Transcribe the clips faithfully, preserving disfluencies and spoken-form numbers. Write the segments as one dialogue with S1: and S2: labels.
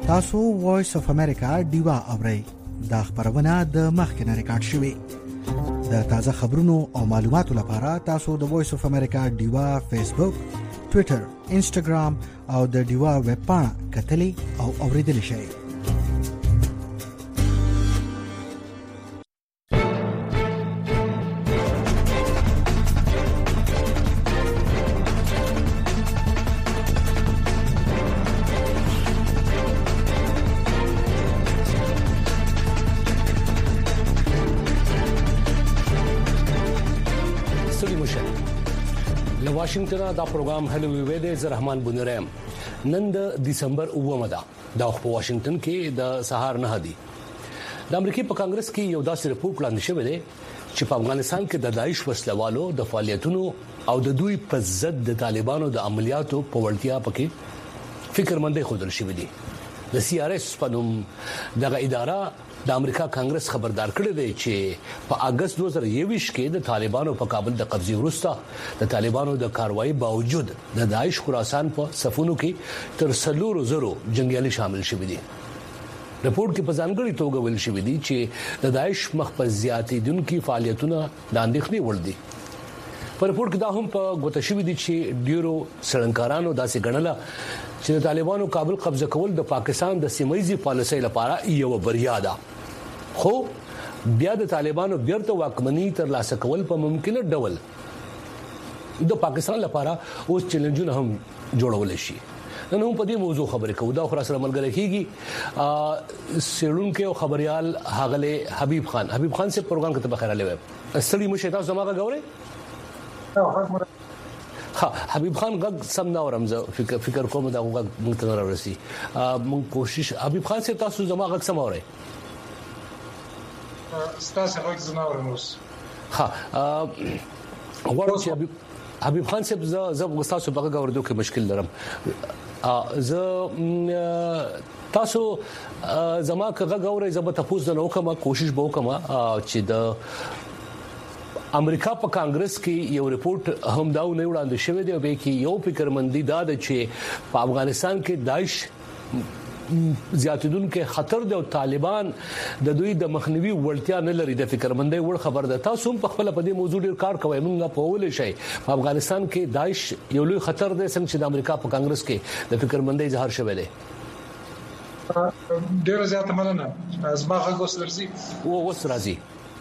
S1: تاسو وایس اف امریکا ډیوا اورئ. دا خبرونه د مخکنه ریکارډ شوې. د تازه خبرونو او معلوماتو لپاره تاسو د وایس اف امریکا ډیوا فیسبوک، ټوئیټر، انسټاګرام او د ډیوا ویب پاڼه کتلې او اوریدل شئ.
S2: واشنگټن دا پروګرام هلو وی د زرحمان بنورم نن د دسمبر اومه ده. دا په واشنگټن کې د سهار نه دی. د امریکای په کانګرس کې یو داسې رپورټ وړاندې شوی دی چې په افغانستان کې د داعش وسلوالو د فعالیتونو او د دوی په ضد د طالبانو د عملیاتو په وړتیا پکې فکرمندۍ خوندل شوی دی. د سی آر ایس په نوم دغه اداره د امریکا کانګرس خبردار کړی دی چې په اگست دوه زره یوویشت کې د طالبانو په کابل د قبضې وروسته د طالبانو د کاروایی باوجود د داعش خراسان په صفونو کې تر څلورو زرو جنگیالي شامل شوي دي. رپورت کې په ځانګړي توګه ویل شوی دی چې د داعش مخ په زیاتېدونکو فعالیتونو د اندېښنې وړ دي. په رپورت کې دا هم په ګوته شوی دی چې ډیرو سړنکارانو داسې ګڼله چې د طالبانو کابل قبضه کول د پاکستان د سیمایي پالیسۍ لپاره یو بریا ده. خو بیا د طالبانو بیرته واکمنۍ تر لاسه کول په ممکنه ډول د پاکستان لپاره اوس چیلنجونه هم جوړول شي. نن هم په دې موضوع خبرې کوو. دا خو سره ملګری کیږي سیړونکو او خبريال هغله حبیب خان. حبیب خان سے پروګرام کې بخیر علی ویب استړي مشه تاسو زماغه غوړې. ها حبیب خان غږ سم نه اورم زه فکر فکر کوم دا غږ مونږ ته راوړسي. مونږ کوشش حبیب خان سے تاسو زماغه غږ سم اورئ.
S3: ستاسو غږ زما اورم اوس.
S2: ها غواړم چې حبیب حبیب خان صاحب زه زه تاسو په غږ اوریدو کې مشکل لرم. زه تاسو زما غږ اورئ زه به تاسو نه وکم کوشش به وکم چې د امریکا په کانګرس کې یو ریپورت هم داو نه وړاندې شوی دی به کې یو فکرمندي دا ده چې په افغانستان کې داعش زیاتیدونکو خطر دی او طالبان د دوی د مخنیوي وړتیا نه لري. د فکرمندۍ وړ خبر ده. تاسو هم په خپل په دې موضوع ډیر کار کوئ. موږ په ولې شي په افغانستان کې داعش یو لوی خطر دی څنګه چې د امریکا په کانګرس کې د فکرمندۍ اظهار شوی دی.
S3: ډیر زیات مننه. از ما غوښتل درځي
S2: او وس راځي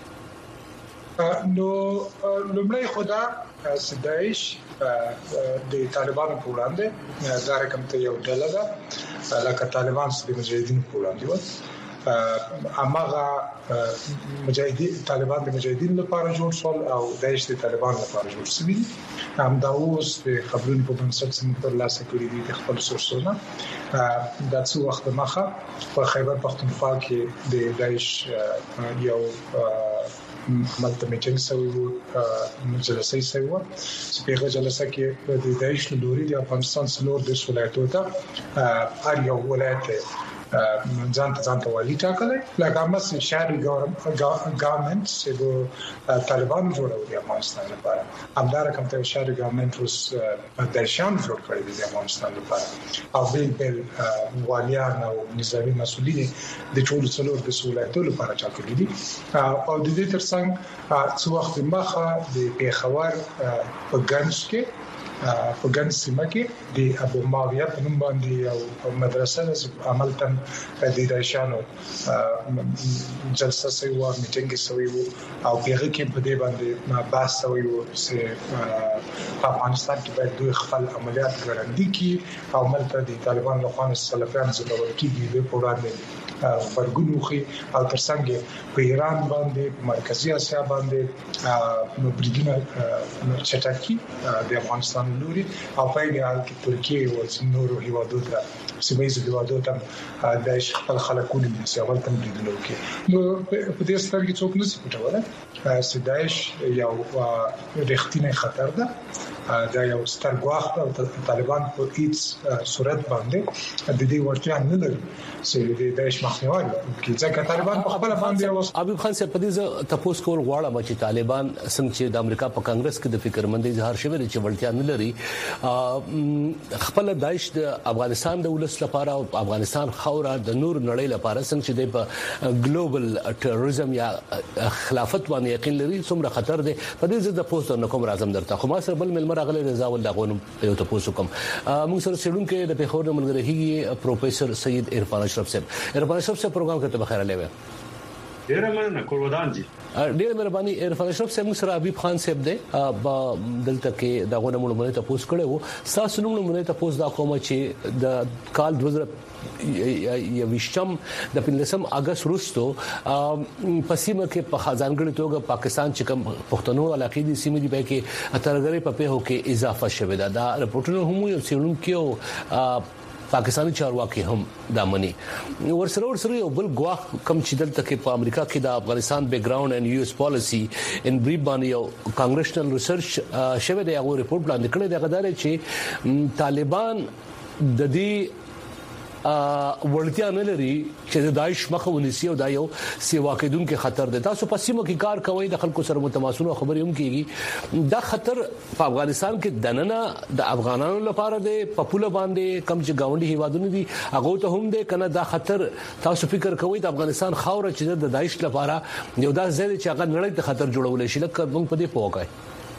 S3: نو لومړی خدا داعش د طالبانو په وړاندې دا رقم ته یو ډله ده لکه طالبان چې مجاهدین په وړاندې و. امغه مجاهدین طالبان د مجاهدین لپاره جوړ شول او داعش د طالبان لپاره جوړ شوی. هم دا اوس د خبرونو په بنسټ څخه پر لاسه کړی دي د خپل سورسونه. دا څو وخت مخه په خیبر پختونخوا کې د داعش یو عملته میټینګ سوي وو جلسې سوي وو چې په هغه جلسه کې د داعش له لوري د افغانستان څلور د ولایتونو ته هر یو ولایت ځان ته ځان ته والی ټاکلې لکه مثلا شهري ګورنمنت چې د طالبانو جوړول د افغانستان لپاره همدار کوم ته شهري ګورنمنت اوس د شام جوړ کړی دی د افغانستان لپاره او بل بل والیان او نظامی مسؤلین د ټول څلور د ولایتونو لپاره ټاکلي دي. او د دې ترڅنګ څو وخت مخه د پیښور په ګنج کې په ګنج سیمه کې د ابو معاویه په نوم باندې یو مدرسه عمل تم د داعشانو جلسه سوي و میټینګ سوي و او پیغه کې په دې باندې بحث سوي و چې افغانستان کې باید دوی خپل عملیات ګړندي کړي او ملته د طالبان له خوا سلفیان زبر کېږي د وړاندې فرګونوخي او ترڅنګ په ایران باندې مرکزی اسیا باندې نو بریدونه چټکي د افغانستان لوري او په دې حال کې ترکیه او نورو هیوادو ته سیمایي هیوادو ته د خپل خلکونو چې اول تم بریدونه وکړي. نو په دې ستر کې څوک نشي پټوله چې داعش یو رښتینی خطر ده دا یو ستر ګواښ او طالبان په هیڅ صورت باندې د دې ورتیا نه لري چې د داعش مخنیوي کوي ځکه طالبان په خپل باندې اوس
S2: حبیب خان صاحب په دې تاسو کول غواړم چې طالبان څنګه چې د امریکا په کانګرس کې د فکرمندۍ اظهار شوی چې ورتیا نه لري خپل داعش د افغانستان د ولس لپاره او افغانستان خاوره د نور نړۍ لپاره څنګه چې د ګلوبل ټیرریزم یا خلافت باندې یقین لري څومره خطر دی په دې ځد د پوسټ نو کوم راځم درته خو ما سره بل ملمر غلې رضا ول دغه یو تاسو کوم موږ سره سړونکو د پیښور ملګری پروفیسور سید عرفان اشرف صاحب عرفان اشرف صاحب پروګرام کې ته بخیر لوي
S4: ډیر مننه قربان جی
S2: ډیر مهرباني عرفان اشرف صاحب سره حبیب خان صاحب دی دلته کې دغه نمونه مونږ ته پوسټ کړو تاسو نمونه مونږ ته پوسټ دا کوم چې د کال دوه هزار یويشتم د پنځم اگست وروسته پسیمه کې په خزانګړي توګه پاکستان چې کوم پښتنو علاقې دي سیمې دي به کې اترګری په پیښو کې اضافه شوه دا رپورټونه هم یو سیرون کې پاکستاني چارواکي هم دامني ورسره ورسره یو بل ګواښ کم چې دلته کې په امریکا کې د افغانستان بیک ګراوند اند یو اس پالیسی ان بریف باندې یو کانګریشنل ریسرچ شوه د یو ریپورت باندې کړی دی غدار چې طالبان د دې ورلتیا نه لري چې د داعش مخه ونیسي او دا یو سیوا کېدونکو خطر دی تاسو په سیمه کې کار کوي د خلکو سره متماسونه خبرې هم کیږي دا خطر په افغانستان کې دننه د افغانانو لپاره دی په پوله باندې کم چې گاونډي هیوادونه دي هغه ته هم دی کنه دا خطر تاسو فکر کوئ د افغانستان خاوره چې د داعش لپاره یو دا ځای چې هغه نړۍ ته خطر جوړول شي لکه موږ په دې پوهه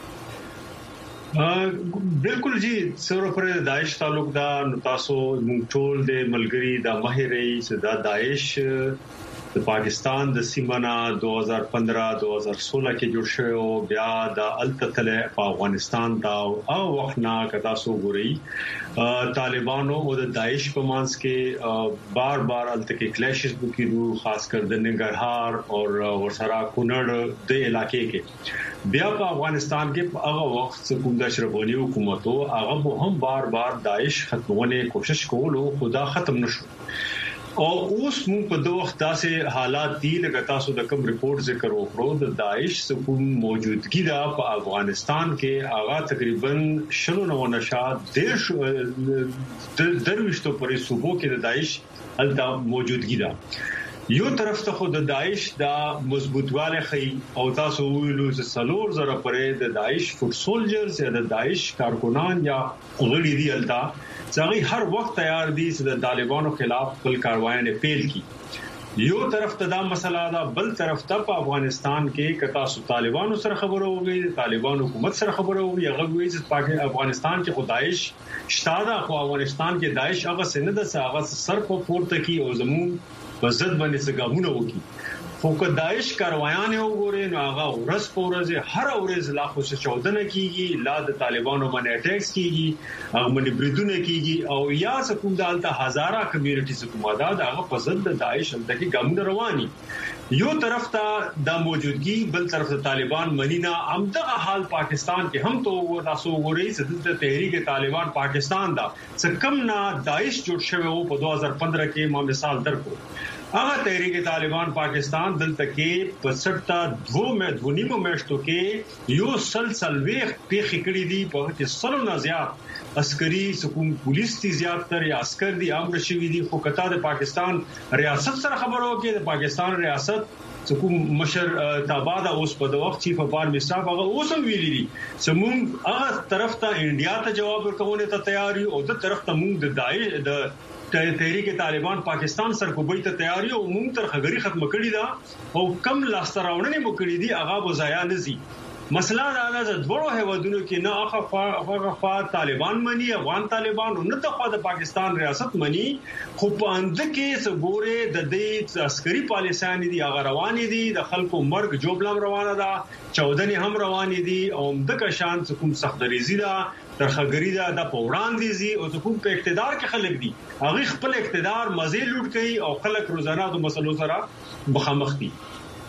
S4: بالکل جی سره پر داعش تعلق دا تاسو موږ ټول د ملګری د ماهري صدا داعش د پاکستان د سیمنا دوه هزار پندرہ دوه هزار سولہ کې جوړ شوی او بیا د التتله په افغانستان دا او وختنا کتا سو ګوري طالبانو او د داعش په مانس کې بار بار الته کې کلیشز وکړو خاص کر د ننګرهار او ورسره کونړ د علاقې کې بیا په افغانستان کې هغه وخت کوم د اشرفي حکومتو هغه هم بار بار داعش ختمونه کوشش کولو خدا ختم نشو او اوس موږ په دوه وخت داسې حالات دي لکه تاسو د کوم ریپورت ذکر وکړو د داعش سکون موجودګي دا په افغانستان کې هغه تقریبا شلو نو نشاد دیش درويشتو پرې صوبو کې د داعش الدا موجودګي دا یو طرف ته خود د داعش دا مضبوطواله خي او تاسو ویلو چې سلور زره پرې د داعش فوټ سولجرز یا د داعش کارکونان یا غړي دي الدا چې هر وخت تیار دي چې د طالبانو خلاف خپل کاروایانه پیل کی یو طرف ته دا مسله دا بل طرف ته په افغانستان کې کتا سو طالبانو سره خبرو وږي طالبانو حکومت سره خبرو وږي هغه وایي چې په افغانستان کې خدایش شتاده خو افغانستان کې داعش هغه سند سره هغه سر په پورته کی او زمون وزد باندې څنګه وکي خو که داعش کاروایان وګوري نو هغه ورځ په ورځ هر ورځ لا خو څه چودنه کیږي لا د طالبانو باندې اٹیکس کیږي هغه باندې بریدونه کیږي او یا کوم دالته هزاره کمیونټي حکومت دا هغه په ضد د داعش همدغه ګام رواني یو طرف ته د موجودګي بل طرف ته طالبان منینا همدغه حال پاکستان کې هم تو تاسو وګورئ چې د تحریک طالبان پاکستان دا څه کم نه داعش جوړ شوی وو په دوه هزار پندرہ کې ما مثال درکو هغه تحریک طالبان پاکستان دلته کې په سټه دوه مې دونیمو میاشتو کې یو سلسل ویخ پیخ کړی دی په کې سلو نه زیات عسکري سکون پولیس دي زیات تر یا عسكر دي عام رشوي دي خو کته د پاکستان ریاست سره خبرو کې د پاکستان ریاست سکون مشر تابادا اوس په د وخت چیف اف آرمی صاحب هغه اوس هم ویلي دي سمون هغه طرف ته انډیا ته جواب ورکونه ته تیار یو او د طرف ته موږ د داعش د تحریک طالبان پاکستان سره کوبي ته تیاری او موږ تر خبري ختم کړی دا او کم لاستراوړنې مو کړی دي هغه بوزایا نزي مسله دا ده چې دوه هیوادونو کې نه هغه خوا طالبان مني افغان طالبان او نه د خوا د پاکستان ریاست مني خو په اند کې سګوره د دې عسکري پالیسیان دي هغه روان دي د خلکو مرګ جوړلم روانه ده چودنې هم روان دي او د کشان کوم سختريزي ده ترخګری دا د پوړان دي زی او کوم په اقتدار کې خلک دي هغه خپل اقتدار مزه لوټ کوي او خلک روزانه د مسلو سره مخامخ دي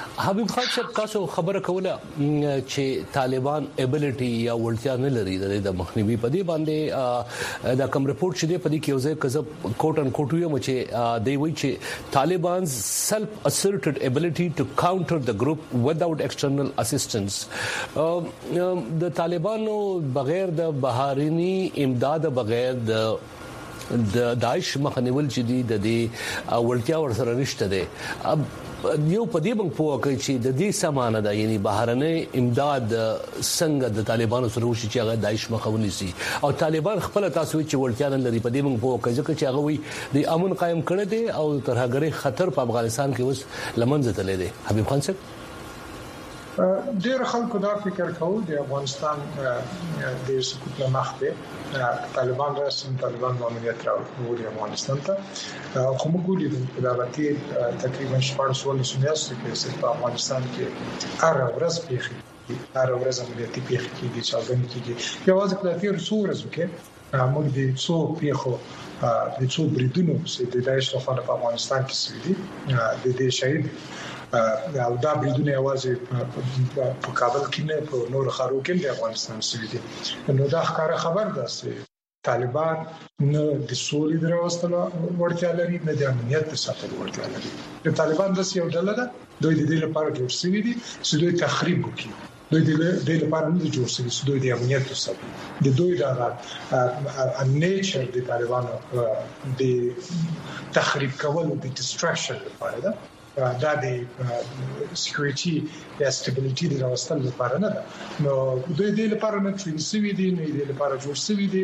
S2: حبیب خان صاحب تاسو خبره کوله چې طالبان ابيليټي یا ولټیا نه لري د مخنیوي په دې باندې دا کوم رپورت چې دی په دې کې یو ځای کزه کوټ ان کوټ یو چې دی وی چې طالبان self asserted ability to counter the group without external assistance د طالبانو بغیر د بهرني امداد بغیر د د داعش مخنیول چې دی د دې ولټیا ور سره نشته دی یو په دې باندې پوه کوي چې د دې سمانه ده یعنی بهرنۍ امداد څنګه د طالبانو سره وشي چې هغه داعش مخاوني سي او طالبان خپل تاسو چې ولټیا نه لري په دې باندې پوه کوي چې هغه وي د امن قائم کړی دی او ترهګری خطر په افغانستان کې اوس لمنځه تللی دی. حبیب خان صاحب
S3: ډېر خلکو دا فکر کوي د افغانستان د سقوط مخ ته طالبان راسم طالبان ماموریت راوړي افغانستان ته خو موږ ګورو په دا وخت تقریبا شپږ سوه میاشتې کې په افغانستان کې هر ورځ پیښې هر ورځ عملیاتي پیښې کېږي چې اغني کېږي یوازې په تیر څو ورځو کې موږ د څو پیښو د څو بریدونو چې د داعش لخوا په افغانستان کې شوي دي د دې شهید او دا بریدونه یوازې په کابل کې نه په نور خارو کې د افغانستان شوي دي نو دا ښکاره خبر ده چې طالبان نه د سولې دروستلو ورته لري نه د امنیت د ساتلو ورته لري. د طالبان د سیو ډله ده دوی د دې لپاره جوړ شوي دي چې دوی تخریب وکړي دوی د دې لپاره نه جوړ شوي چې دوی د امنیت ساتي د دوی د نیچر د طالبانو د تخریب کولو د ډیستراکشن لپاره ده دا د سکیورټي یا سټیبلیټي د راوستلو لپاره نه ده نو دوی د دې لپاره نه ټرین شوي دي نه د دې لپاره جوړ شوي دي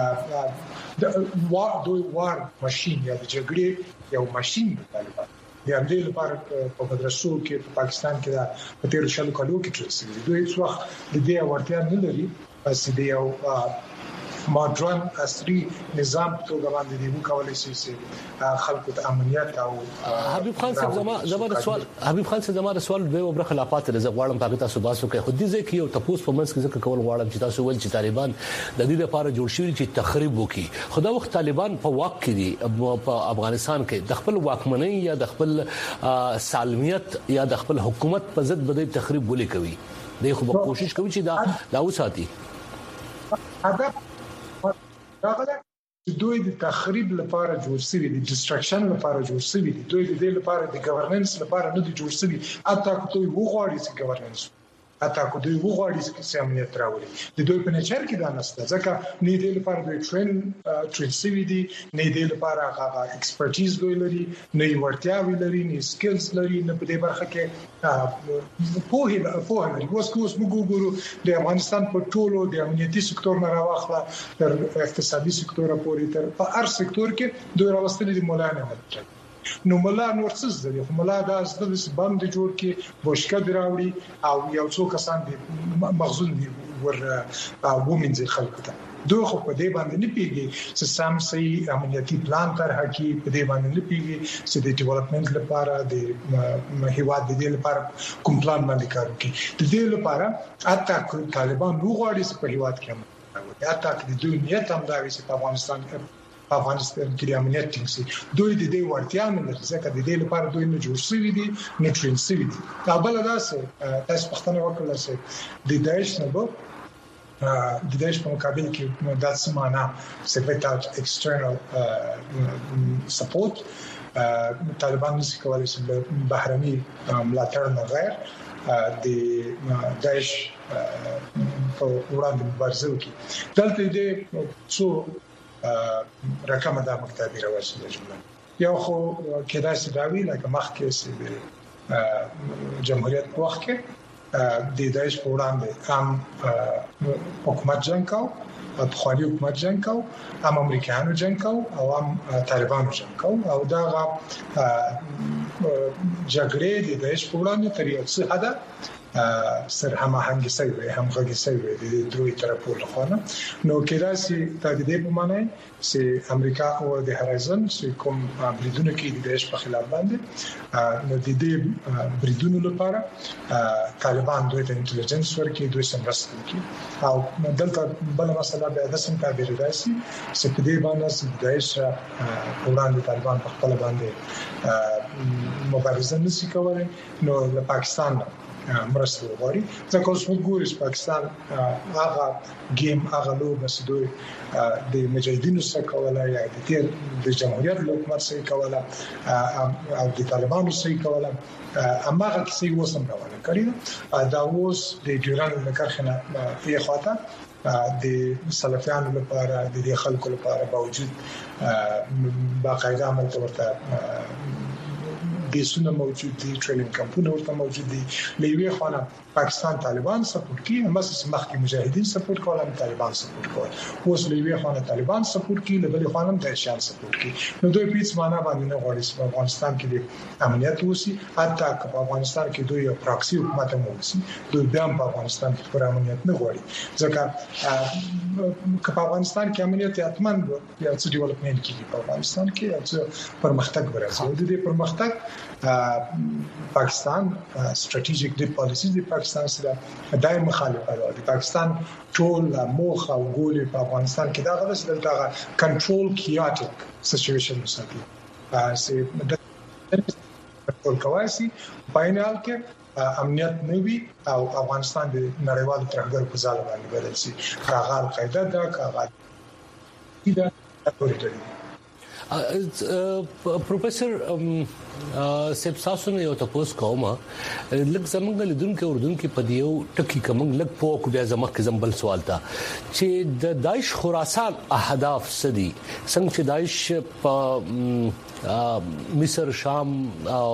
S3: د وار دوی وار ماشين یا د جګړې یو ماشين د طالبان د امدې لپاره په مدرسو کې په پاکستان کې دا په تیر شلو کالو کې ټرین شوي دي دوی څو وخت د دې ورتیا نه لري بس د یو ماډرن عصري نظام په توګه باندې دی وکولای شي چې خلکو ته امنیت او
S2: حبیب خان صاحب زما زما سوال حبیب خان صاحب زما سوال به وبره خلافات رضا غواړم پاکستان تاسو باسو کې خو دې ځکه یو تاسو په منځ کې ځکه کول غواړم چې تاسو ول چې طالبان د دې لپاره جوړ شوی چې تخریب وکړي خدا وخت طالبان په واک کې دي په افغانستان کې د خپل واکمنۍ یا د خپل سالمیت یا د خپل حکومت په ضد بده تخریب ولې کوي دوی خو کوشش کوي چې دا دا وساتي
S3: هدف راغله چې دوی د تخریب لپاره جوړ شوی دي ډیستراکشن لپاره جوړ شوی دي دوی د دې لپاره د ګورننس لپاره نه دي جوړ شوی اته کوي وغواړي چې ګورننس اته کوي وغواړي چې امنیت راوړي د دوی په نچر کې دا نشته ځکه نه دې لپاره دوی ټرین ټرین شوی دي نه دې لپاره هغه ایکسپرټیز دوی لري نه ورتیاوي لري نه سکلز لري نه په دې برخه کې په هغه په هغه اوس کوس موږ ګورو د افغانستان په ټولو د امنیتي سکتور نه راوخله تر اقتصادي سکتور پورې تر په هر سکتور کې دوی راوستل دي مولانا مدرسه نو مولا نور څه زده خو مولا دا ستاسو سبم د جوړ کې بوشکه دراوړي او یو څو کسان دي مخزون دي ور وومنځي خلکو ته دوی خو په دې باندې نه پیږي چې سم صحیح امنیتي پلان طرح کړي په دې باندې نه پیږي چې د ډیولپمنٹ لپاره د هیواد د دې لپاره کوم پلان باندې کار وکړي د دې لپاره اته طالبان وګوري چې په هیواد کې اته د دوی نیت هم دا وي چې په افغانستان کې په افغانستان کې د امنیت ټینګ شي دوی د دې ورتیا نه لري ځکه د دې لپاره دوی نه جوړ شوی دي نه ټرین شوی دي دا بل داسې تاسو پښتنه وکړل چې د داعش نه به د داعش په مقابل کې د سمانا چې without external support طالبان نشي کولای چې بهرني ملاتړ نه غیر د داعش په وړاندې مبارزه وکړي دلته دې څو رقم دا مکتبی رواسي د جمله یو خو کدا چې داوی لکه مخکې چې جمهوریت په وخت کې د داعش په وړاندې هم حکومت جنگ کاو په خالي حکومت جنگ کاو هم امریکایانو جنگ کاو او هم طالبانو جنگ کاو او دا جګړې د داعش په وړاندې تر یو څه حد سر هم هنګي سوي هم غږی سوي د دوی طرفو لخوا نو کدا چې د دې په معنی چې امریکا او د هرایزن چې کوم بریدونه کې د داعش په خلاف باندې نو د دې بریدونو لپاره طالبان دوی ته انټيليجنس ورکړي دوی سمرست کوي او دلته بل مسله به د سم تعبیر راشي چې په دې باندې د داعش وړاندې طالبان په خپل باندې مبارزه نشي کولای نو د پاکستان مرسته وغواړي ځکه اوس موږ ګورو چې پاکستان هغه گیم هغه لوبه چې دوی د مجاهدینو سره کوله یا د تیر د جمهوریت له حکومت سره کوله او د طالبانو سره کوله اماغه کیسې وسم روانه کړی دا اوس د ډیورن لکرخنه په خواته د سلفیانو لپاره د خلکو لپاره باوجود باقاعده عمل ورته بیسونه موجود دي ټریننګ کمپونه ورته موجود دي لوی خانه پاکستان طالبان سپورټ کوي همسه مخکې مجاهدین سپورټ کول هم طالبان سپورټ کول اوس لوی خانه طالبان سپورټ کوي لبل خانه د شان سپورټ کوي نو دوی پیڅ معنا باندې نه غواړي چې افغانستان کې د امنیت وسی حتی په افغانستان کې دوی یو پراکسی حکومت هم وسی دوی بیا په افغانستان کې پر امنیت نه غواړي ځکه په افغانستان کې امنیت اتمن یا څه ډیولپمنٹ کیږي په افغانستان کې او څه پرمختګ ورسوي د دې پرمختګ پاکستان ستراتیژیک دی پالیسی دی پاکستان سره دایم مخالفه ده د پاکستان ټول موخه او ګول په افغانستان کې دا غوښتل چې دا کنټرول کیاتیک سچويشن وساتي چې د کنټرول کواسي پاینال کې امنیت نوي او افغانستان د نړیوالو ترهګر په ځای باندې بدل شي هغه قاعده ده هغه دا اوريدل
S2: پروفیسور سیب تاسو نه یو تاسو کومه لږ زمونږ لیدونکو اردوونکو په دیو ټکی کوم لږ پوک بیا زموږ کې زمبل سوال تا چې د داعش خراسان اهداف سدي څنګه چې داعش په مصر شام او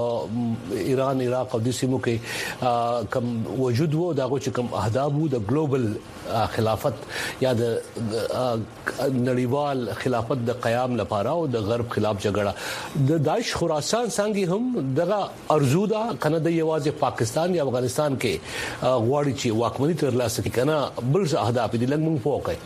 S2: ایران عراق او د سیمو کې کم وجود وو دغه چې کم اهداف وو د ګلوبل خلافت یا د نړیوال خلافت د قیام لپاره او د غرب خلاف جګړه د داعش خراسان څنګه هم دغه ارزو ده کنه د یوازې پاکستان یا افغانستان کې غواړي چې واکمنۍ ترلاسه کړي کنه بل څه اهداف دي لږ مونږ فوقه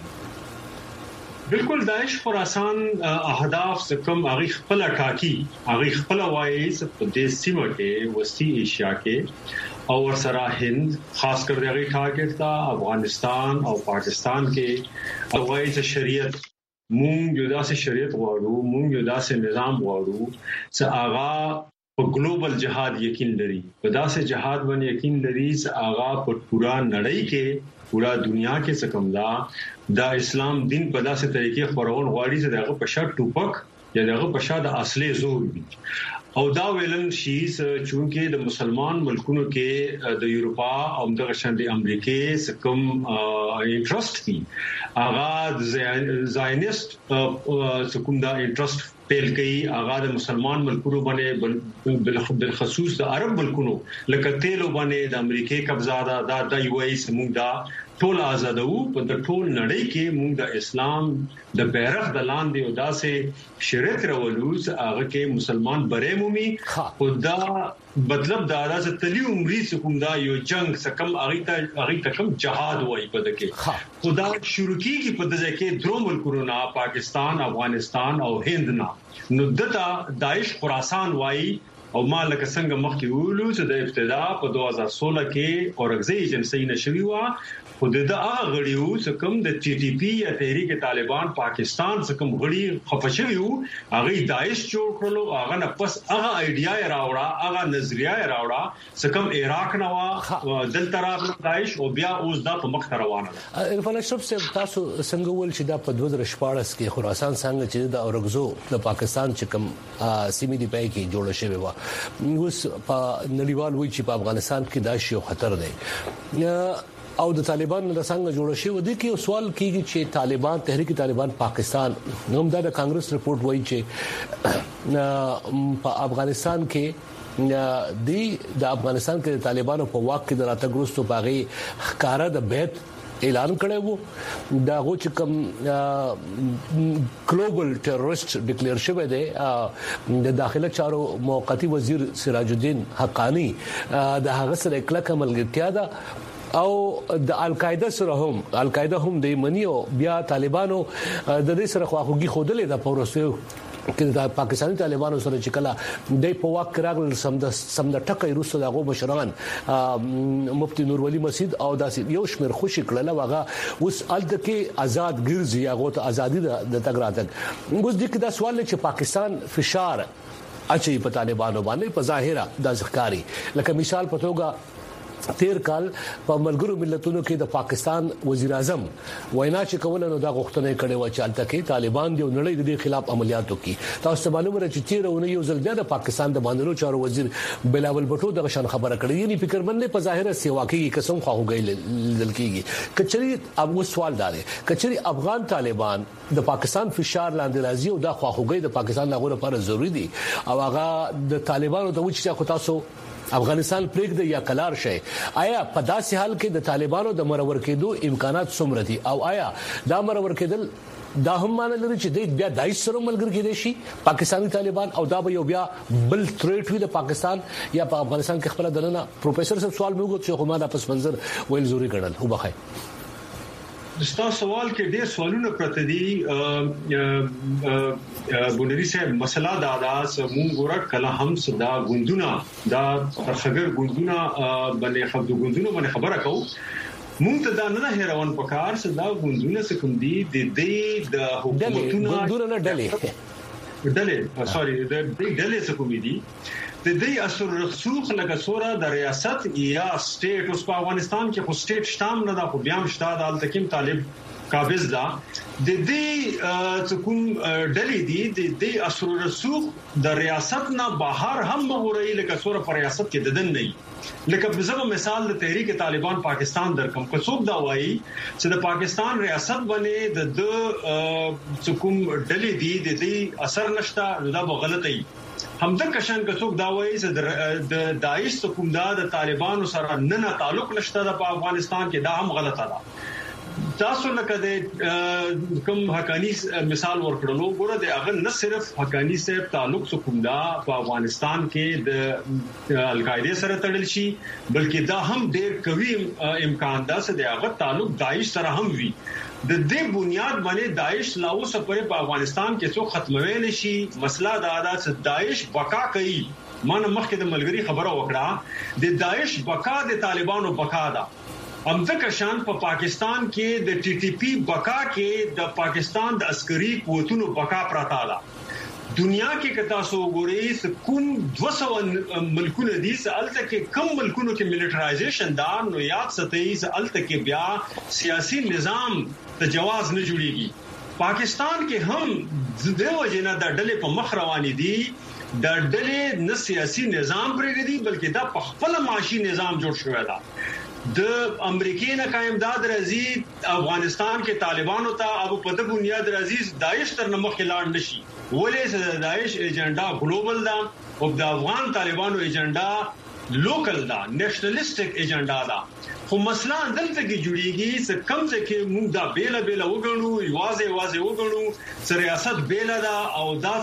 S4: بالکل داعش خراسان اهداف څخه هغه خپل ټاکی هغه خپل وایي په دې سیمه کې وسطي ایشیا کې او ورسره هند خاص کر دغه ټارګټ تا افغانستان او پاکستان کې وایي چې شریعت مونږ یو داسې شریعت غواړو مونږ یو داسې نظام غواړو چې هغه په ګلوبل جهاد یقین لري په داسې جهاد باندې یقین لري چې هغه په پورا نړۍ کې پورا دنیا کې څه کوم دا د اسلام دین په داسې طریقې خورول غواړي چې دغه په شرط ټوپک یا دغه په شاده اصلي زور وي او دا ویلن شي چې د مسلمان ملکونو کې د یورپا او د شاندي امریکای سکم انټرست دي هغه زاینست سکم دا انټرست پیل کوي هغه د مسلمان ملکونو باندې بل خصوص د عرب ملکونو لکه تیلو باندې د امریکای قبضه دا د یو ایس موږ دا ټول آزادو په د ټول نړۍ کې موږ د اسلام د بیرغ د لاندې او داسې شریعت راولوز هغه کې مسلمان بره مومي او دا مطلب دا راځي تلی عمرې کوم دا یو جنگ سکم هغه ته هغه تکم جهاد وای په دکې خدا شروع کیږي په دغه کې درو ملکونو نه پاکستان افغانستان او هند نه نو دتا داعش خراسان وای او ما لکه څنګه مخکې ویلو چې د ابتدا په دوه هزار سولہ کې اورګزي ایجنسی نشوي وا خو د هغه غړیو چې کوم د ټي ټي پی یا تحریک طالبان پاکستان څخه کوم غړي خفشویو هغه داعش جوړ کړلو هغه نه پس هغه ایډیا راوړه هغه نظریه راوړه چې کوم عراق نه وا دلته راغله داعش او بیا اوس دا په مخ روانه ده
S2: عرفان اشرف صاحب تاسو څنګه ول چې دا په دوه هزار شپږ کې خراسان څنګه چې د اورګزو د پاکستان چې کوم سیمې دی پای کې جوړ شوی و اوس په نړیوال وی چې په افغانستان کې داعش یو خطر دی او د طالبان د څنګه جوړ شي ودی کې سوال کیږي چې طالبان تحریک طالبان پاکستان نوم دا د کانګرس رپورت وایي چې په افغانستان کې دی د افغانستان کې د طالبانو په واک کې د راتګ وروسته باغی ښکارا د بیت اعلان کړی وو دا غو چې کوم ګلوبل ټیرریست ډیکلیئر شوی دی د داخله چارو موقتی وزیر سراج الدین حقانی د هغه سره کلک عملګرتیا ده او د القاعده سره هم القاعده هم د یمنی او بیا طالبانو د دې سره خواخوږي خودلې د پروسه کې د پاکستاني طالبانو سره چې کله د په واک راغل سم د سم د ټکې روسو دغه مشران مفتي نور ولی مسجد او داسې یو شمیر خوشی کړل واغه اوس الته کې آزاد ګرځي هغه ته ازادي د تګ راتګ اوس د کې دا سوال چې پاکستان فشار اچي په طالبانو باندې په ظاهره د ځخکاری لکه مثال په توګه تیر کال په ملګرو ملتونو کې د پاکستان وزیر اعظم وینا چې کوله نو دا غوښتنه کړې و چې الته کې طالبان د نړۍ د خلاف عملیاتو کې تاسو معلومه چې تیرونه یو ځل بیا د پاکستان د باندې چارو وزیر بلاول بټو د شان خبره کړې یعنی فکرمن په ظاهره سیوا کې قسم خو غوږی لکېږي کچري اب سوال دار کچري افغان طالبان د پاکستان فشار لاندې راځي او دا خو غوږی د پاکستان لغوه لپاره ضروری دي او هغه د طالبانو د وچ چې تاسو افغانستان پریږد یا کلار شي آیا په داسې حال کې د طالبانو د مرور کېدو امکانات څومره دي او آیا دا مرور کېدل دا هم معنی لري چې د بیا دای سره ملګری کېدي شي پاکستانی طالبان او دا به یو بیا بل تریټ وي د پاکستان یا په افغانستان کې خپل دننه پروفیسور صاحب سوال موږ چې خو ما د پس منظر ویل زوري ګڼل او بخای
S4: ستا سوال کې ډېر سوالونه پرته دي بونری صاحب مسله دا دا مونږ ګور کله هم صدا غوندونه دا خبر غوندونه باندې خبر غوندونه باندې خبره کوو مونږ ته دا نه هیروان پکار صدا غوندونه څه کوم دي د دې د حکومتونو
S2: غوندونه نه ډلې
S4: ډلې سوري د دې ډلې څه کوم دي د دې اثر رسوخ لکه سوره د ریاست یا سټیټ اوس په افغانستان کې خو سټیټ شتام نه دا خو بیا هم شته د التکیم طالب قابض دا د دې څکوم ډلې دي د دې اثر رسوخ د ریاست نه بهر هم مغوري لکه سوره پر ریاست کې ددن نه لکه په ځکه مثال د تحریک طالبان پاکستان درکم کوڅوب دا وایي چې د پاکستان ریاست باندې د څکوم ډلې دي د دې اثر نشته دا به غلطي همدا کشان کڅوک دا وایي چې د داعش کوم دا د طالبانو سره نه تعلق نشته د افغانستان کې دا هم غلطه ده تاسو لکه د کوم حقانی مثال ورکړلو ګوره د هغه نه صرف حقانی صاحب تعلق کوم دا په افغانستان کې د القاعده سره تړل شي بلکې دا هم ډېر قوي امکان ده چې د هغه تعلق داعش سره هم وي د دې بنیاد باندې داعش لاو سپره په افغانستان کې څو ختموي نشي مسله دا ده چې داعش بقا کوي مانه مخکې د ملګری خبره وکړه د داعش بقا د طالبانو بقا ده همدغه شان په پاکستان کې د ټي ټي پی بقا کې د پاکستان د عسکري قوتونو بقا پراته ده دنیا کې کتا سو ګوري کوم دو سو ملکونه دي سالته کې کم ملکونو کې ملټرایزیشن دا نو یاد ستې سالته کې بیا سیاسي نظام ته جواز نه جوړيږي پاکستان کې هم د وجنه د ډلې په مخ روانې دي د ډلې نه سیاسي نظام پرېږدي بلکې دا په خپل معاشي نظام جوړ شوی دا د امریکای نه قائم داد راځي افغانستان کې طالبانو ته ابو په د بنیاد راځي داعش تر نمخ اعلان نشي ولې د داعش ایجنډا ګلوبل دا او د افغان طالبانو ایجنډا لوکل دا نېشنلیسټک ایجنډا دا خو مسله دلته کې جوړیږي چې کم څه کې موږ دا بیل بیل وګڼو یوازې یوازې وګڼو چې ریاست بیل دا او دا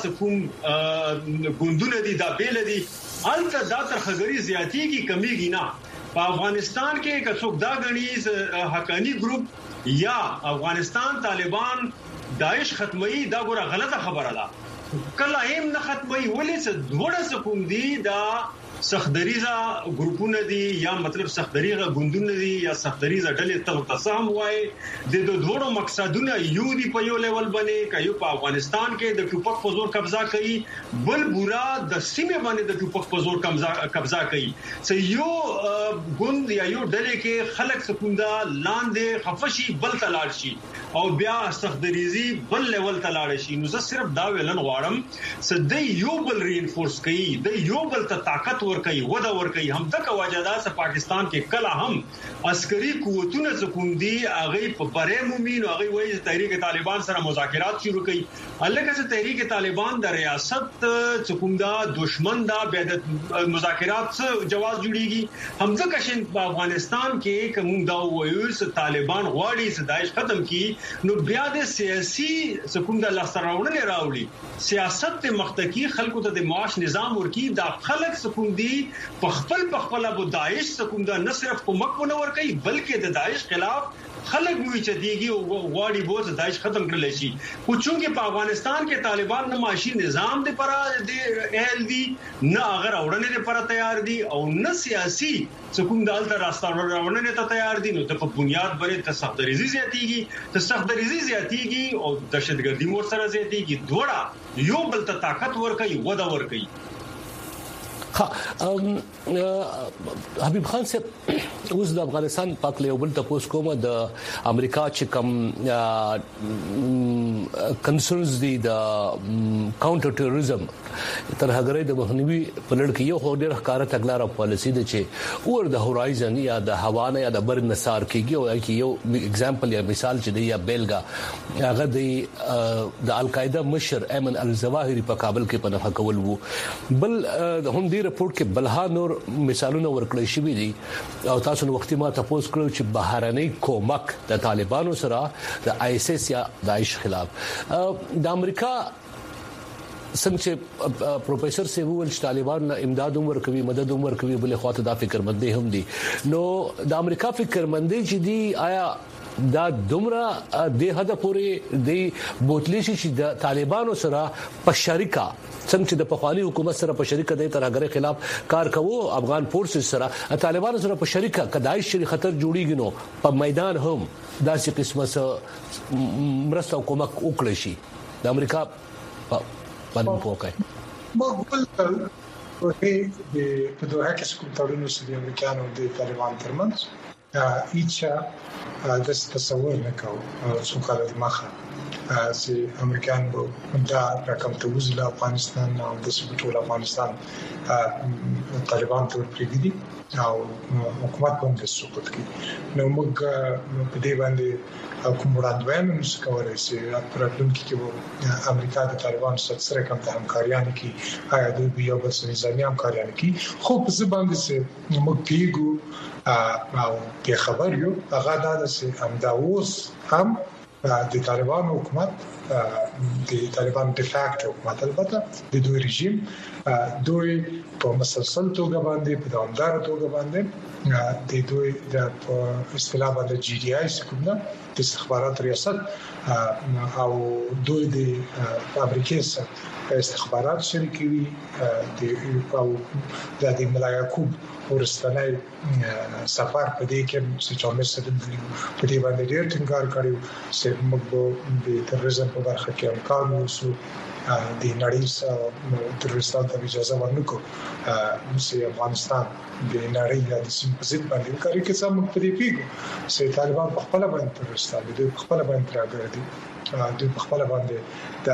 S4: کوم ګوندونه دي دا بیل دي الته دا تر خبري زیاتیږي کمیږي نه په افغانستان کې کڅوک دا غني حقانی ګروپ یا افغانستان طالبان داعش ختمي دا ګوره غلطه خبره ده کله هم نه ختمي ولې څه دوړه کوم دي دا سختدریزه ګروپونه دي یا مطلب سختدریزه ګوندونه دي یا سختدریزه ډلې ته تسام وای د دوه مقصدونه یو دی په یو لیول باندې کایو په افغانستان کې د ټوپک په زور قبضه کوي بل بورا د سیمه باندې د ټوپک په زور قبضه کوي چې یو ګوند یا یو ډلې کې خلک سکوندا لاندې خفشي بل تلاړ شي او بیا سختدریزي بل لیول تلاړ شي نو زه صرف دا ویلن غواړم چې د یو بل رینفورس کوي د یو بل ته طاقت ورکي ودا ورکي هم دغه واجدا س پاکستان کې کله هم عسکري قوتونه زکوم دي هغه په بره مومین او هغه وایي تحریک طالبان سره مذاکرات شروع کړي الکه س تحریک طالبان د ریاست زکوم دا دشمن دا به د مذاکرات جواز جوړيږي هم ځکه چې په افغانستان کې کوم دا وایي س طالبان غواړي س داعش ختم کړي نو بیا د سیاسي زکوم دا لاسراوړل راوړي سیاست ته مختکی خلکو ته د معاش نظام ورکی دا خلک سکوم دي په خپل په خپل ابو داعش سکوم دا نه صرف کومک ونور کوي بلکې د داعش خلاف خلک وی چې دیږي او غواړي بوز داعش ختم کړل شي خو چونګې په افغانستان کې طالبان نه معاشي نظام د پر د اهل دي نه اگر اورنه لپاره تیار دي او نه سیاسي سکوم دالته راستاورونه ته تیار دي نو د په بنیاد باندې تسخدریزي زیاتیږي تسخدریزي زیاتیږي او دهشتګردي مور سره زیاتیږي دوړه یو بل ته طاقت ورکړي ودا ورکړي
S2: حبیب خان صاحب اوس د افغانستان پاک له بل تاسو کومه د امریکا چې کوم کنسرنز دي د کاونټر ټیرریزم تر هغه د مخنیوي په لړ کې یو هډر ښکارا تګلارې پالیسی د چې اور د هورایزن یا د هوانه یا د بر نثار کېږي او یو اگزامپل یا مثال چې دی یا بیلګه هغه د القاعده مشر ایمن الظواهری په کابل کې په نفع کول وو بل هم دې رپورت کې بلها نور مثالونه ورکړل شوې دي او تاسو نو وختي ما تاسو کړو چې بهراني کومک د طالبانو سره د آی اس اس یا داعش خلاف د امریکا څنګه چې پروفیسور سی وول چې طالبان امداد عمر کوي مدد عمر کوي بل خواته دا فکر مندي هم دي نو د امریکا فکر مندي چې دی آیا دا دومره د هدا پورې دی بوتلی شي د طالبانو سره په شریکه څنګه چې د پخوانی حکومت سره په شریکه د ترهګر خلاف کار کوو افغان فورسز سره طالبانو سره په شریکه کداعش شری خطر جوړیږي نو په میدان هم داسې قسمه مرسته او کومک وکړي شي د امریکا باندې پوکای
S3: مقبول په دې په دوه کې کوم تړون چې د امریکانو د طالبان ترمنځ ایچا د تصور نه کاوه څو کال مخه چې امریکایان دا رقم ته وزله افغانستان او د ټول افغانستان طالبان ته پریږدي او حکومت باندې سقوط کوي نو موږ په دې باندې کوم وړاندوینه نشو کولای چې په راتلونکي کې امریکا د طالبان سره کوم همکاریان کوي آیا د یو بل سره نظامی همکاریان کوي خو په ځ باندې چې موږ پیګو او په خبر یو هغه دا چې همدا اوس هم د طالبان حکومت د طالبان د فاکټ حکومت البته د دوی رژیم دوی په مسلسل توګه باندې په دوامدار توګه باندې د دوی د اصطلاح باندې جی ډی آی څخه د استخبارات ریاست او دوی د امریکا سره استخبارات شریکوي د او د ملا یعقوب ورستنای سفر په دې کې چې چومر سره د په دې باندې ډېر ټینګار کړو چې موږ د تروریزم په برخه کې امکان وسو د نړۍ سره تروریستانو ته اجازه ورنکو چې افغانستان د نړۍ د سیمپزیت باندې کاری کې سم په دې پیګو چې طالبان په خپل باندې تروریستان دي په خپل باندې راګرځي د خپل باندې د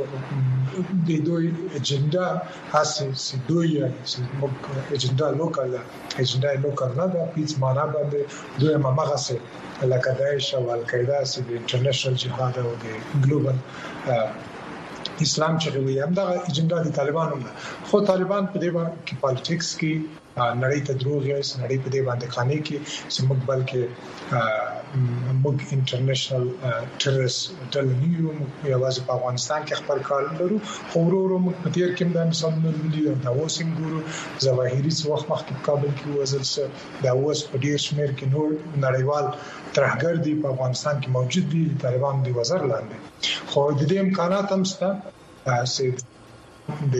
S3: دې دوی اجنډا حاصل سي دوی چې موږ اجنډا لوکال اجنډا لوکال نه دا پیڅ معنا باندې دوی ممغه سي لکه داعش او القاعده سي د انټرنیشنل جهاد او د ګلوبل اسلام چې وي هم دا اجنډا د طالبانو نه خو طالبان په دې باندې کې پالیټکس کې نړۍ ته دروغ یې نړۍ په دې باندې خانه کې چې موږ بلکې موږ انټرنیشنل ټیرریست ټلنیو یوازې په افغانستان کې خبر کار لرو خو ورو موږ په تیر کې د مثال لري دا اوسم ګورو ظواهري څو وخت مخکې کابل کې وزل څه دا اوس په ډیر شمیر کې نور نړیوال ترهګر دي په افغانستان کې موجود دي طالبان دی وزر لاندې خو د دې امکانات هم شته چې د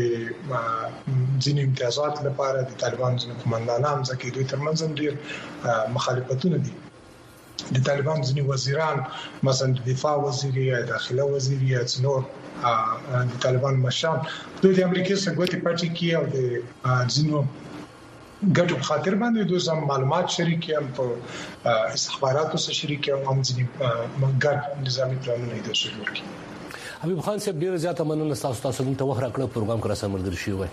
S3: ځینې امتیازات لپاره د طالبان ځینې قومندانان ځکه دوی ترمنځ ډېر مخالفتونه دي د طالبان ځینې وزیران مثلا دفاع وزیر یا داخله وزیر یا څنور د طالبان مشان دوی د امریکا سره ګوتې پټې کې او د ځینو ګټو خاطر باندې دوی سم معلومات شریکي هم په استخباراتو سره شریکي هم ځینې ګډ نظامی پلانونه یې د شروع کړي
S2: حبیب خان صاحب ډیر زیاته مننه تاسو تاسو ته وخت راکړو پروګرام کرا سمرګر شي وای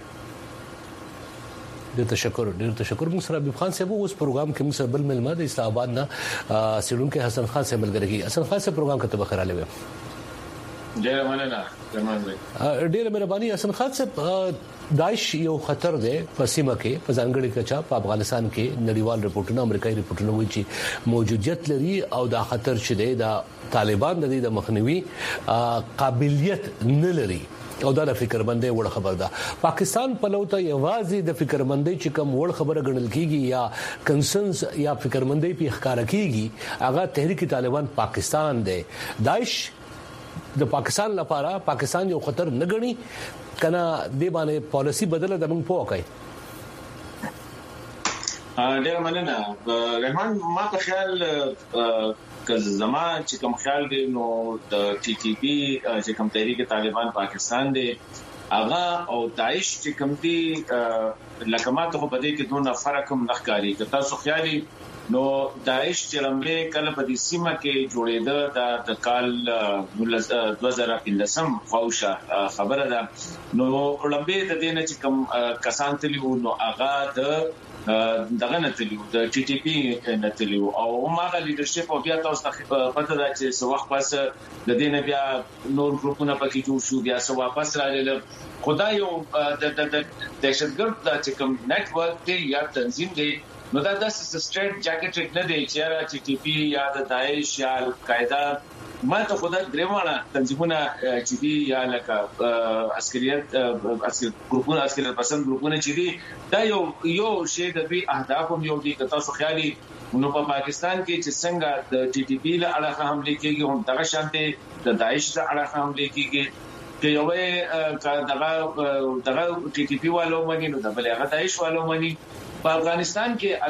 S2: ډیر تشکر ډیر تشکر موږ سره حبیب خان صاحب اوس پروګرام کې موږ سره بل ملما د اسلام آباد نه سیډون کې حسن خان صاحب ملګری حسن خان صاحب پروګرام کته بخیر علي
S5: ډیر مننه
S2: ډیر مهرباني حسن خان صاحب داعش یو خطر دی په سیمه کې په ځانګړي کچا په افغانستان کې نړیوال رپورټونه امریکایي رپورټونه وایي چې موجودیت لري او دا خطر چې دی دا طالبان د دې د مخنیوي قابلیت نه لري او دا د فکرمندۍ وړ خبر ده پاکستان په لوته یوازې د فکرمندۍ چې کوم وړ خبره ګڼل کیږي یا کنسنس یا فکرمندۍ په ښکارا کیږي هغه تحریک طالبان پاکستان دی داعش د پاکستان لپاره پاکستان یو خطر نه ګڼي کنه دی باندې پالیسی بدله د موږ په وکای
S5: ډیر مننه رحمان ما په خیال که زمان چې کوم خیال دی نو د ټي ټي پی چې کوم تحریک طالبان پاکستان دی هغه او داعش چې کوم دي لکه ما ته په دې کې دونه فرق هم نخکاری که تاسو خیالي نو داعش چې لمبه کله په دې سیمه کې جوړېده د کال دوه زره پنځم خوښه خبره ده نو لمبه د دې نه چې کوم کسان تلیو نو هغه د دغه نتلیو د ټي ټي پی نتلیو او هغه لیدرشپ او بیا تاسو ته پته ده چې څو وخت پس د دې نه بیا نور ګروپونه پکې جوړ شو بیا څو واپس راغلل خدای یو د د دهشتګرد د چې کوم نت ورک دی یا تنظیم دی نو دا د سټریټ جاکټ نه دی چې ټي ټي پی یا د داعش یا القاعده ما ته خدای درېمانه تنظیمونه چې دي یا لکه عسکریت عسکر ګروپونه عسکریت پسند ګروپونه چې دي دا یو یو شی د دوی اهداف هم یو دي که تاسو خیالي نو په پاکستان کې چې څنګه د ټي ټي پی له اړه حمله کېږي هم دغه شانته د داعش له اړه حمله کېږي که یو دغه دغه ټي ټي پی والو باندې نو د بل هغه داعش والو باندې په افغانستان کې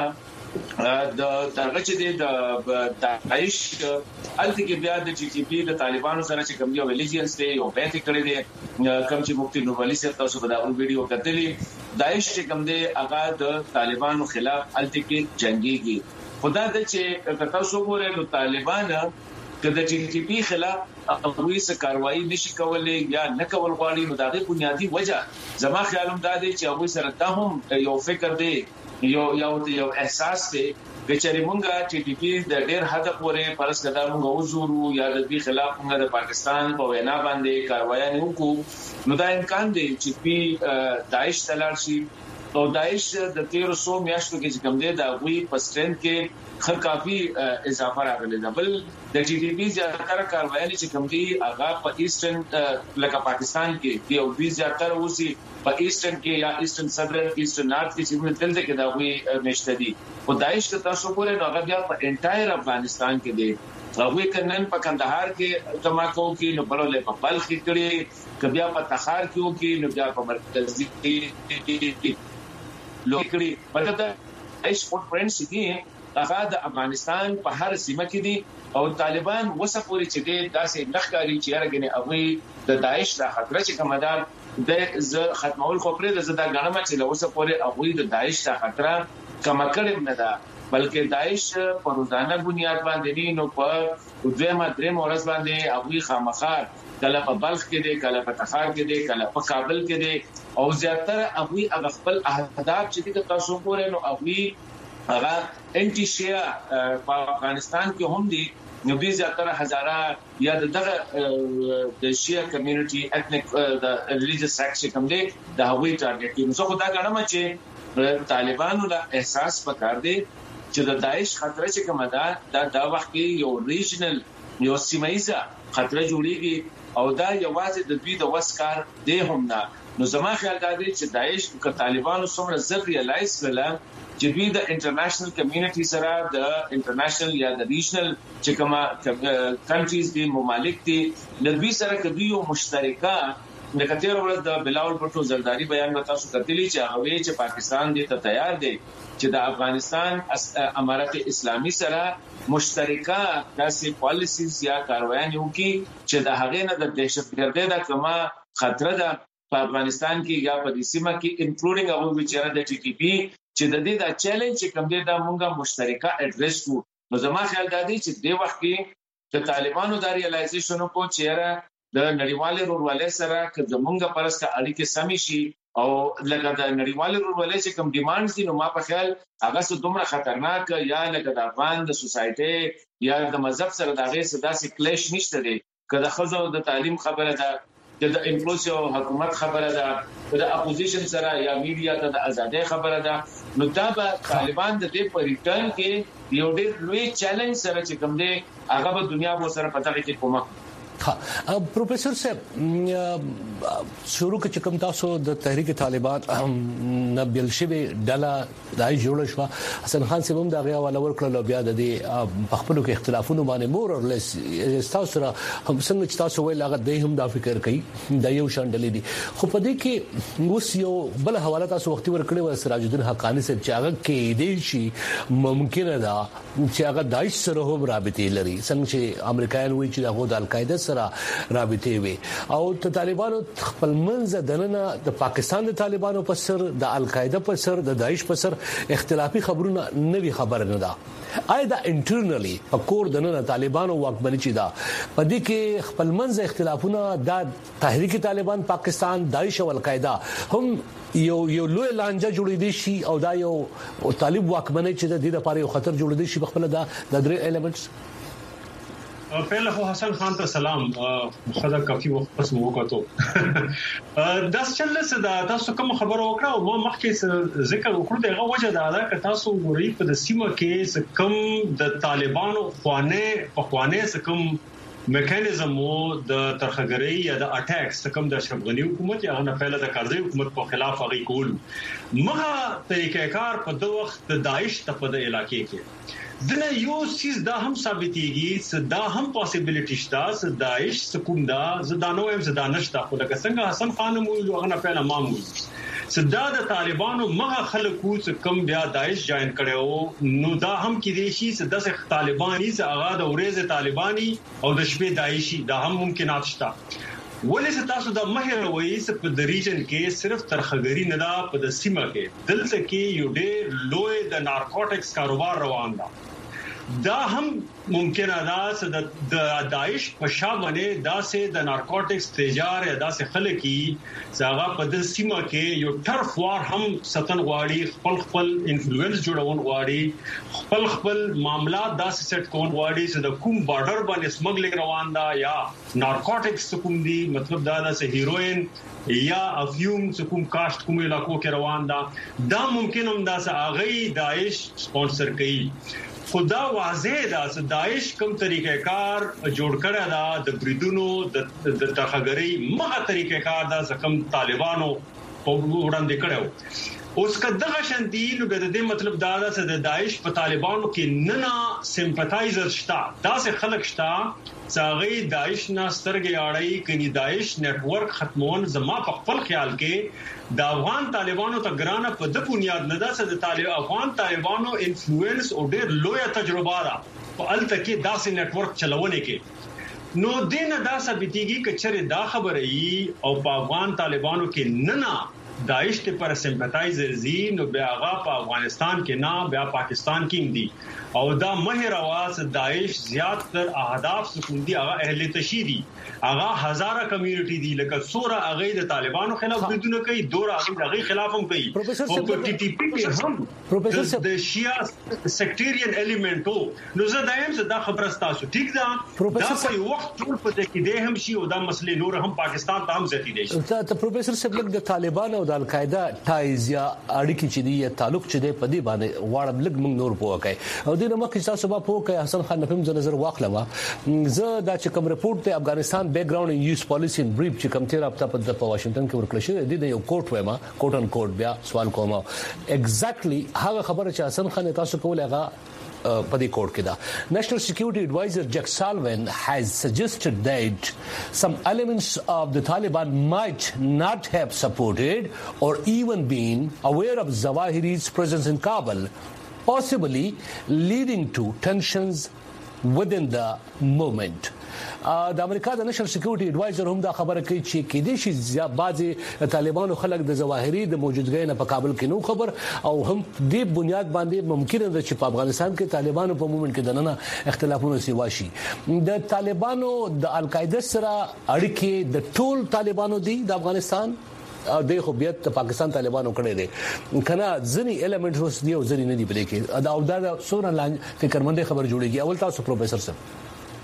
S5: البته د دغه چې د داعش الته کې بیا د ټي ټي پی د طالبانو سره چې کوم یو الیجنس دی او بیت کړی دی کوم چې مفتي نوبلی سره تاسو په دا ویډیو کتلې داعش چې کوم دی هغه د طالبانو خلاف الته کې جنگيږي خدا د چې تاسو ګورئ نو طالبان کله چې ټي ټي پی خلاف هغه څه کاروایی نشي کولای یا نه کول غواړي نو دا د بنیادی وجه زما خیالم دا دی چې هغه سره ته هم یو فکر دی یو یو یو احساس دی چې موږ ټي ټي پی د ډېر حد پورې پرس کدا موږ وزورو یا د دې خلاف موږ د پاکستان په وینا باندې کاروایی نه وکړو نو دا امکان دی چې پی داعش تلل شي او داعش د تیرو سو میاشتو کې کوم دی دا غوي پسټرن کې خر کافي اضافه راغلی دا بل د ټي ټي پی زیاتره کاروایی چې کوم دی هغه په ایسټرن لکه پاکستان کې دی او دوی زیاتره اوسي په ایسټرن کې یا ایسټرن سدرن ایسټرن نارث کې چې موږ دلته کې دا غوي نشته دي او داعش ته تاسو ګورئ نو هغه بیا په انټایر افغانستان کې دی هغه کنن په کندهار کې تماکو کې نو بلول په بلخ کې کړي کبیا په تخار کې کې نو بیا په مرکزي کې لوکړي پدې ایش فوټ پرنټس دي هغه د افغانستان په هر سیمه کې دي او طالبان وسپوري چې د داسې نخکاری چې راګنه هغه د داعش د خطر چې کومدار د ز ختمول خو پرې د زدا غنمه چې له وسپوري هغه د داعش د خطر کم کړم نه ده بلکې داعش په روزانه بنیاد باندې نو په دویمه درې مورز باندې هغه خامخار کله په بلخ کې دي کله په تخار کې دي کله په کابل کې دي او زیاتره هغه خپل اهداف چې تاسو ګورئ نو هغه هغه انټي شیا په افغانستان کې هم دي نو دې زیاتره هزاره یا دغه د شیا کمیونټي اثنیک د ریلیجیس سیکشن کوم دي د هغوی ټارګټ کې نو څه خدای غواړم چې طالبانو له احساس پکار دي چې د داعش خطر چې کومه ده دا د وخت کې یو ریجنل یو سیمایزه خطر جوړیږي او دا یوازې د دوی د وسکار دی هم نه نو زما خیال دا دی چې داعش ک طالبانو څومره زر ریالایز کړل چې دوی د انټرنیشنل کمیونټي سره د انټرنیشنل یا د ریجنل چې کومه کنټریز دي ممالک دي د دوی سره کدی یو مشترکه د کتیر ورځ د بلاول پټو زرداری بیان وتا سو کتلی چې هغه چې پاکستان دې ته تیار دی چې د افغانستان امارت اسلامي سره مشترکه داسې پالیسیز یا کاروایان یو کې چې د هغې نه د دهشتګردۍ د کما خطر ده په افغانستان کې یا په دې سیمه کې انکلوډینګ هغه چې د ټي ټي پی چې د دې د چیلنج چې کوم دی دا مونږه مشترکه اډریس کو نو زما خیال دا دی چې د وخت کې د طالبانو د ریالایزیشن کو چیرې د نړیوال رورولۍ سره که زمونږه پرسته اړیکې سمې شي او لکه د نړیوال رورولۍ چې کوم ډیمانډز دي نو ما په خیال هغه څه دومره خطرناک یا لکه د افغان د سوسایټي یا د مذهب سره د هغې څه داسې کلیش نشته دی که د ښځو د تعلیم خبره ده د انکلوسیو حکومت خبره ده د اپوزیشن سره یا میډیا ته د ازادۍ خبره ده نو دا به طالبان د دې په ریټرن کې یو ډېر لوی چیلنج سره چې کوم دی هغه به دنیا به سره پتا کې کومه
S2: ها پروفیسور صاحب شروع کې کوم تاسو د تحریک طالبان نه بل شوی ډله دای جوړ شو حسن خان صاحب هم دا غیا ولا ورکړل بیا د دې خپلو کې اختلافونه باندې مور اور لیس تاسو سره هم څنګه تاسو ویل هغه د هم دا فکر کوي د یو شان ډلې دي خو په دې کې اوس یو بل حواله تاسو وختي ورکړی و سراج الدین حقانی صاحب چې هغه کې دې شي ممکن ده چې هغه داعش سره هم رابطې لري څنګه چې امریکایان وایي چې هغه د القاعده حکومت سره رابطې وي او د طالبانو خپل منځ دننه د پاکستان د طالبانو په سر د القاعده په سر د داعش په سر اختلافي خبرونه نوي خبر نه ده آیا دا انټرنلی په کور د نن طالبانو واکمني چي دا په دې کې خپل منځ اختلافونه د تحریک طالبان پاکستان داعش او القاعده هم یو یو لوی لانجه جوړې دي شي او دا یو طالب واکمني چې د دې لپاره یو خطر جوړ دي شي په خپل دا د درې ایلیمنټس
S4: پہله خو حسن خان ته سلام خدا کافي وخت پس مو وکړو دا څنګه صدا تاسو کوم خبر وکړه او ما مخکې ذکر وکړو دغه وجه دا ده چې تاسو غوړي په د سیمه کې کم د طالبانو خوانه په خوانه کم میکانیزم وو د ترخګری یا د اٹیکس کم د اشرف غنی حکومت یا نه پہله د کارځي حکومت په خلاف هغه کول مغه طریقې کار په د وخت د داعش ته په د علاقې کې دنه یو چیز دا هم ثابتېږي چې دا هم پوسیبিলিټی شته چې داعش سکون دا زدانو هم زدانشته خو لکه څنګه حسن خان مو هغه نه پهله مامو چې دا د طالبانو مغه خلکو چې کم بیا داعش جوائن کړو نو دا هم کې دي چې د طالباني چې هغه د اورېز طالباني او د شپې داعشي دا هم ممکنات شته ولې تاسو د مهر وایي په د ریجن کې صرف ترخګری نه دا په د سیمه کې دلته کې یو ډېر لوی د نارکوټکس کاروبار روان ده دا هم ممکنه ده چې د داعش په شابهنه داسې د نارکوټکس تجار یا داسې خلک چې هغه په د سیمه کې یو ټرف وار هم ستن غواړي خپل خپل انفلوئنس جوړون غواړي خپل خپل معاملات داسې سیټ کول غواړي چې د کوم بارډر باندې سمګلینګ روان ده یا نارکوټکس کوم دي مطلب دا ده چې هیروین یا افیوم کوم کاشت کوم علاقو کې روان ده دا ممکن هم دا چې هغه داعش سپانسر کوي خدا واضح ده چې داعش کوم طریقې کار جوړ کړی دا د بریدونو د ترخګری مغه طریقې کار دا کوم طالبانو په وړاندې کړو اوس کداغه شندي نو د دې مطلب دا ده چې د داعش په طالبانو کې نه سمپاتایزر شته دا څه خلک شته چې هغه داعش نه سترګې اړای کړي داعش نت ورک ختمون زما په خپل خیال کې د افغان طالبانو ته ګرانه په د بنیاد نه ده چې د طالب افغان طالبانو انفلوئنس او ډېر لوی تجربه را په الته کې داسې نت ورک چلونه کې نو دینه دا ثابتېږي چې چیرې دا خبره ای او په افغان طالبانو کې نه نه داعش ته پر سمپاتایزر زی نو بیا هغه په افغانستان کې نه بیا پاکستان کې دي او دا مهر اواز داعش زیات تر اهداف سکوندي هغه اهل تشیدي هغه هزاره کمیونټي دي لکه سوره هغه د طالبانو خلاف بریدونه کوي دوره هغه خلاف هم کوي او په ټي ټي پی کې هم پروفیسور د شیا سیکټریان الیمنټو نو زه دایم زه دا خبره تاسو ټیک ده دا په وخت ټول په کې ده هم شي او دا مسلې نور هم پاکستان ته هم زیاتې دي
S2: ته پروفیسور سبلک د طالبان او د القاعده ټایز یا اړیکې چې دی تعلق چې دی په دې باندې واړم لګ موږ نور پوه کوي او دغه مخکې تاسو به پوه کوي حسن خان نفهم ز نظر واخلم زه دا چې کوم رپورت ته افغانستان بیک ګراوند ان یوز پالیسی ان بریف چې کوم تیر هفته په واشنگټن کې ورکړل شوی دی د یو کوټ وایم کوټ ان کوټ بیا سوال کوم ایگزیکټلی هغه خبره چې حسن خان تاسو کول هغه په دې کوټ کې دا National Security Advisor Jack Sullivan has suggested that some elements of the Taliban might not have supported or even been aware of Zawahiri's presence in Kabul, possibly leading to tensions within the movement. د امریکا د نېشنل سکیورټي ایڈوایزر هم دا خبره کوي چې کې دي چې بعضي طالبانو خلک د ظواهري د موجودګۍ نه په کابل کې نو خبر او هم د بنیاد باندې ممکن ده چې په افغانستان کې طالبانو په مومنت کې دننه اختلافونه سیوا شي د طالبانو د القاعده سره اړیکې د ټول طالبانو دي د افغانستان د خو بیا د پاکستان طالبانو کړي دي کنه ځنی ایلیمنټ اوس دی او ځنی نه دی بلې کې دا او دا سونه فکرمنده خبر جوړیږي اول تاسو پروفیسور صاحب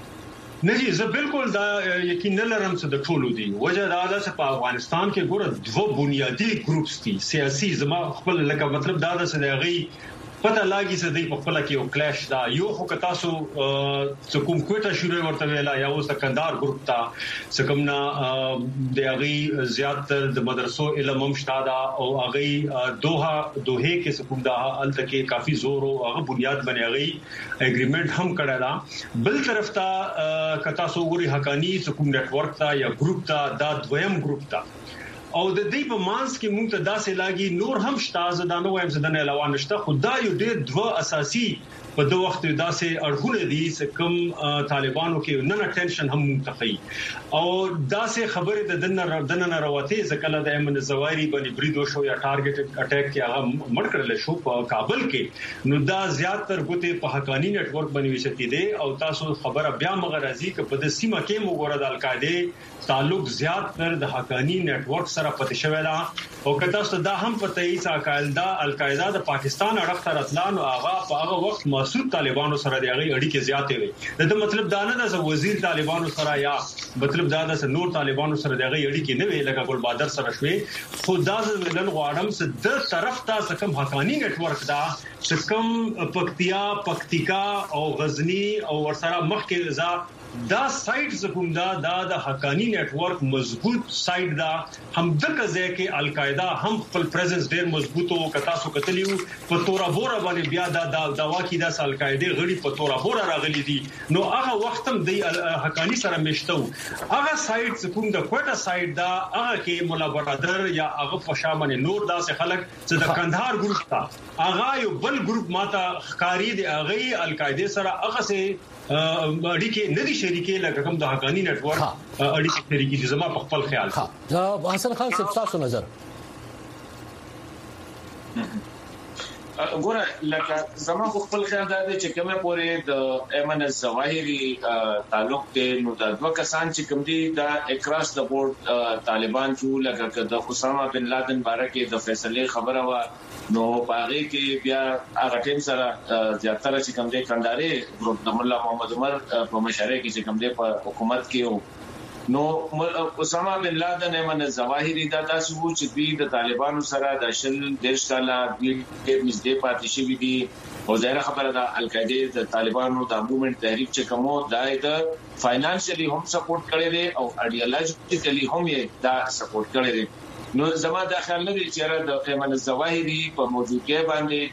S4: نه جی زه بالکل دا یقین نه لرم چې د ټولو دی وجه دا ده چې په افغانستان کې ګوره دوه بنیادی ګروپس دي سیاسي زما خپل لکه مطلب دا ده چې هغه پته لاګي چې د په خپل کې یو کلیش دا یو خو تاسو چې کوم کوټه شروع ورته ویلا یا اوس کندهار ګروپ تا چې کوم نه د هغه زیاتره د مدرسو علم هم شته دا او هغه دوه دوه کې کوم دا الته کې کافي زور او هغه بنیاد باندې هغه اګریمنٹ هم کړه دا بل طرف ته کتا سو ګوري حقانی چې کوم نت ورک تا یا ګروپ تا دا دویم ګروپ تا او د دې په مانس کې موږ ته داسې لاګي نور هم شته زدانو وایم زدانه علاوه نشته خدای یو ډېر دوه اساسي په دوه وخت داسې اړخونه دي چې کوم طالبانو کې نن ټینشن هم منتخي او داسې خبره د دنه دنه راوته ځکه د ایمن زوایری باندې بریدو شو یا ټارګټ اٹیک کې هغه مړ کړل شو په کابل کې نو دا زیاتره ګوتې په حقانی نت ورک باندې وشتي دي او تاسو خبره بیا مغرضی ک په د سیمه کې موږ د القاعده تعلق زیات تر د حقانی نت ورک سره پته شوی دا او کته ست دا هم پته ای چې القاعده القاعده د پاکستان اړخ ته راتلان او هغه په هغه وخت مسعود طالبانو سره د هغه اړیکې زیاتې وي دا مطلب دا نه د وزیر طالبانو سره یا مطلب دا د نور طالبانو سره د هغه اړیکې نه وي لکه ګل بادر سره شوي خو دا نن غواړم چې د طرف ته کوم حقانی نت ورک دا چې کوم پکتیا پکتیکا او غزنی او ورسره مخکې ځا دا سایت زکوم دا دا د حقانی نت ورک مضبوط سایت دا هم دغه ځای کې القاعده هم خپل پریزنس ډیر مضبوط او کتا سو کتلیو په تورا بورا باندې بیا دا د دوا کې د القاعده غړي په تورا بورا راغلي دي نو هغه وخت هم د حقانی سره مشتو هغه سایت زکوم د کوټه سایت دا هغه کې مولا برادر یا هغه فشامن نور داسې خلک چې د کندهار ګروپ تا هغه یو بل ګروپ ماته خاري دی هغه القاعده سره هغه سه اړیکې ندي شریکې لکه کوم د حقانی نت ورک اړیکې شریکې دي زما په خپل خیال
S2: ها حسن خان صاحب تاسو نظر
S5: ګوره لکه زما په خپل خیال دا دی چې کومه پورې د ایمن الظواهری تعلق دی نو د دوه کسان چې کوم دي دا اکراس د بورډ طالبان چې لکه د اسامه بن لادن بارکه د فیصله خبره وا نو باغې کې بیا هغه ټیم سره زیاتره چې کوم دي کنداري ګروپ د مولا محمد عمر په مشارکت کې چې کوم دي په حکومت کې نو اسامه بن لادن ایمن الظواهری دا تاسو چې دوی د طالبانو سره د شل دیش کاله د نږدې پاتې شوی دي او ظاهر خبره ده القاعده د طالبانو د موومېنټ تحریک چې کومو د فاینانشلی هم سپورټ کړي دي او ایډیالوژیکلی هم یې دا سپورټ کړي دي نو زما د خیال نه دي چې د ایمن الظواهری په موجودګۍ باندې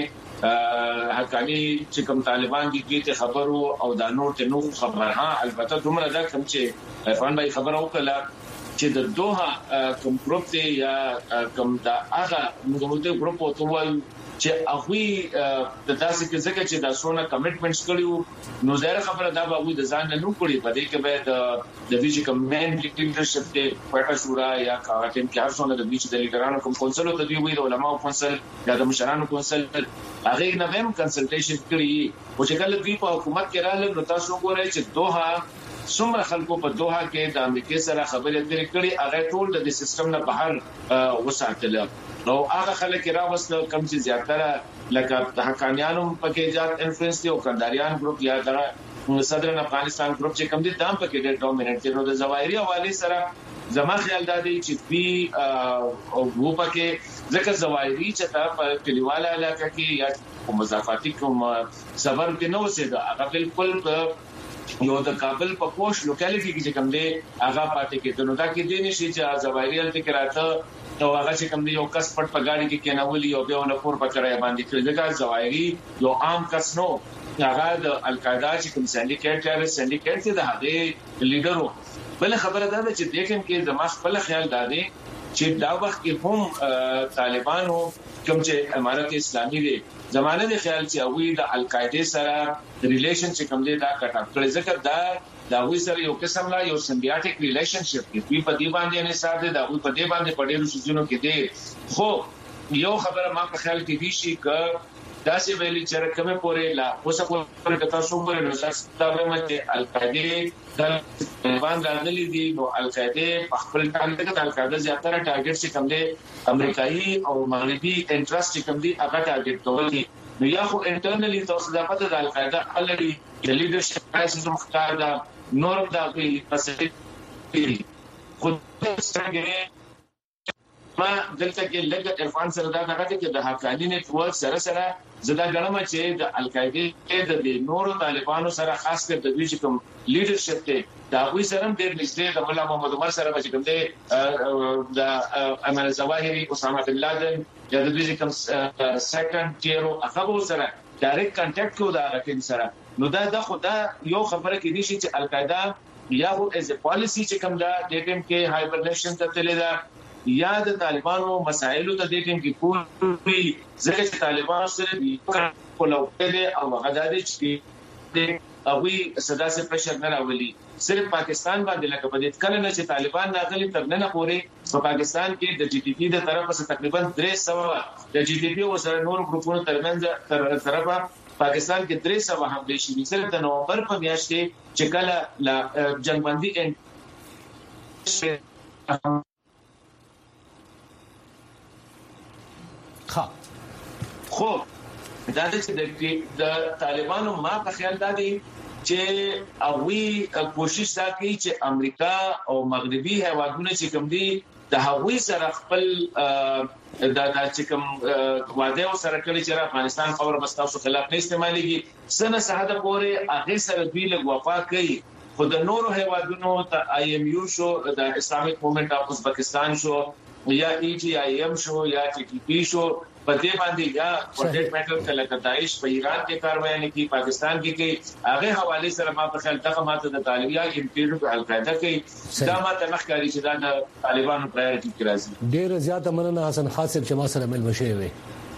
S5: دنه حقانی چې کوم طالبان دي کې خبرو او د نور ته نو خبره ها البته دومره دا کوم چې عرفان بھائی خبره وکړه چې د دوه کوم ګروپ دی یا کوم دا هغه موږ ګروپ او توای چې هغه د تاسو کې ځکه چې دا سونه کمټمنټس کړیو نو زه خبره دا به وي د ځان نه نو کړی په دې کې به د د ویچ کمنټ لیډرشپ ته پټه شورا یا کاټم کې هر څونه د ویچ د لیډرانو کوم کونسل ته دی وی د علماء کونسل یا د مشرانو کونسل هغه نه هم کنسلټیشن کړی او چې کله دوی په حکومت کې راغله نو تاسو وګورئ چې دوه څومره خلکو په دوه کې د امریکای سره خبرې اترې کړې هغه ټول د سیستم نه بهر وساتل نو هغه خلک راوست کم چې زیاتره لکه د حقانیانو پکې ځات انفلوئنس دی او کنداریان ګروپ یا د صدرن افغانستان ګروپ چې کم دي دام پکې ډېر ډومیننټ دی نو د ظواهری حواله سره زما خیال دا دی چې پی او وو پکې ځکه ظواهری چې تا په کلیواله علاقه کې یا په مضافاتي کوم سفر کې نو سي دا هغه بالکل یو د کابل په پوش لوکالیټي کې کوم دی هغه پاتې کې نو دا کې دی نشي چې ظواهری الته کې راته او هغه چې کوم دی یو کس پټ په گاډي کې کېناولي او به ونه پور پکړای باندې کړی ځکه ظواهری یو عام کس نو هغه د القاعده چې کوم سندیکیټ یا سندیکیټ دی د هغه لیډرو بل خبره ده چې دیکھم کې د مخ په خیال دادي چې دا وخت کې هم طالبانو کوم چې امارت اسلامي دی زمانه د خیال چې اوی د القاعده سره ریلیشن چې کوم دی دا کټ کړی ځکه دا دا وی سره یو قسم لا یو سمبیاټیک ریلیشنشپ کې په دې باندې نه ساده دا وی په دې باندې پډېرو سيزونو کې دی خو یو خبره ما په خیال کې دي شي ک داسې ویلي چې کومه پورې لا اوسه پورې کتا شو پورې نو تاسو ته وایم چې القاعده د باندې راغلي دي نو القاعده په خپل ټاګټ د القاعده زیاتره ټارګټ چې کوم دی امریکایي او مغربي انټرست چې کوم دی هغه ټارګټ کوي نو یا خو انټرنلی تاسو د پته د القاعده الریډي د لیډرشپ کرایسس مختار دا نور دا په پسې خو څنګه ما دلته کې لږ عرفان سره دا دغه کې د حقانی نتورک سره سره زدا غنم چې د القاعده د نورو طالبانو سره خاص کر د دوی کوم لیډرشپ ته دا وی سره ډېر نږدې د مولا محمد عمر سره چې کوم دی د ایمن الظواهری اسامه بن لادن یا د دوی کوم سیکنډ ټیرو هغه سره ډایرکټ کانټیکټ کو دا راکین سره نو دا د خدا یو خبره کې دي چې القاعده یا هو از ا پالیسی چې کوم دا د ټیم کې هایبرنیشن ته تللی دا یا د طالبانو مسایلو ته د ټیم کې پوری ځکه چې طالبان سره کولوله او غدادي چې د اوی صدا سے پرشر نه راولي صرف پاکستان باندې لکه په دې کله نه چې طالبان ناغلي تر نه پورې په پاکستان کې د جی ډي پی د طرفه څخه تقریبا درې سوه د جی ډي پی او سره نور ګروپونو ترمنځ تر طرفه پاکستان کې درې سوه حمله شوې صرف د نومبر په میاشت کې چې کله لا جنگبندي
S2: ها
S5: خو دا چې د طالبانو ما په خیال دا دی چې اوی کوشش دا کوي چې امریکا او مغربي هیوادونه چې کوم دي د هغوی سره خپل دا چې کوم واده او سره کړی چې افغانستان خبر مستاسو خلاف نه استعماليږي سنه ساده پورې هغه سره دوی له وفا کوي خو د نورو هیوادونو ته آی ایم یو شو د اسلامیک موومېنټ اف ازبکستان شو یا ای ټي آی ایم شو یا ټي ټي پی شو په دې باندې یا پروجیکټ میټر کله کداعش په ایران کې کاروایی نه کی پاکستان کې کې هغه حواله سره ما په خیال دغه ماته د طالبان امپیریو په القاعده کې دا ماته نخکاری چې دا د طالبانو پرایورټي کې راځي
S2: ډیر زیاته مننه حسن خاصب چې ما سره مل مشي وي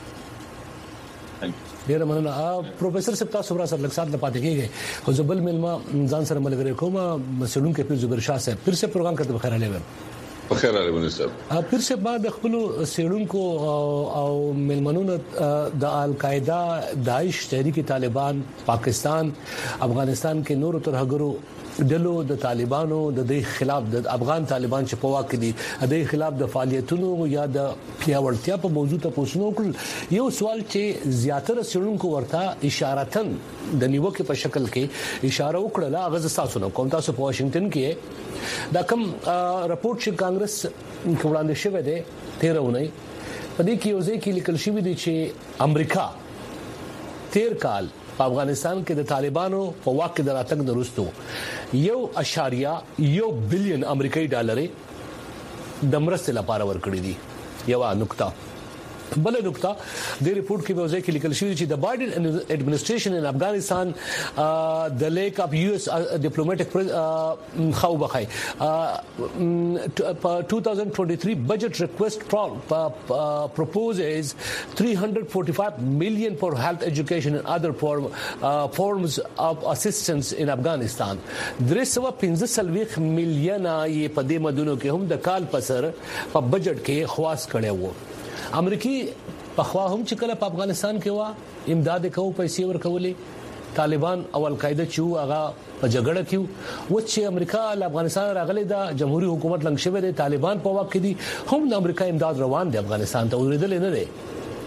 S2: ډیر مننه پروفیسور صاحب تاسو را سره لکسات لپاره کېږي خو زبل ملما ځان سره ملګری کوم مسلون کې پیر زبیر شاه صاحب پیر سے پروګرام کته بخیر علی
S6: بخیر علی بن صاحب
S2: پیر سے بعد خپل سیړونکو او ملمنونو د القاعده داعش تحریک طالبان پاکستان افغانستان کې نور تر هغرو دلو د طالبانو د دې خلاف د افغان طالبان چې په واقع دي د دې خلاف د فعالیتونو یا د پیاوړتیا په موضوع ته پوښتنه وکړ یو سوال چې زیاتره سیړونکو ورته اشارتن د نیوکه په شکل کې اشاره وکړه غزه تاسو نو کوم تاسو په واشنگټن کې دا کوم راپورټ چې کانګرس وړاندې شوی دی تیرونه په دې کې یو ځکه لیکل شوی دی چې امریکا تیر کال په افغانستان کې د طالبانو په واقع د راتګ دروستو یو اشاریه یو بلین امریکایي ډالر د مرستې لپاره ورکړي دي یو نقطه بل نقطه د ریپورت کې به ځکه لیکل شوی چې د بایدن اډمنسټریشن ان افغانستان د لیک اف یو اس ډیپلوماټیک خو بخای په twenty twenty-three budget request proposes three hundred forty-five million for health education and other form uh, forms of assistance in Afghanistan three hundred fifty میلیون یې په دې مدونو کې هم د کال پسر په بجټ کې خواص کړي وو امریکای په خوا هم چې کله په افغانستان کې وا امداد کوو پیسې ورکولې طالبان او القاعده چې هغه په جګړه کې و چې امریکا له افغانستان راغلي د جمهوریت حکومت لنګ شوی دی طالبان په واقع دي هم د امریکا امداد روان دي افغانستان ته ورېدل نه دي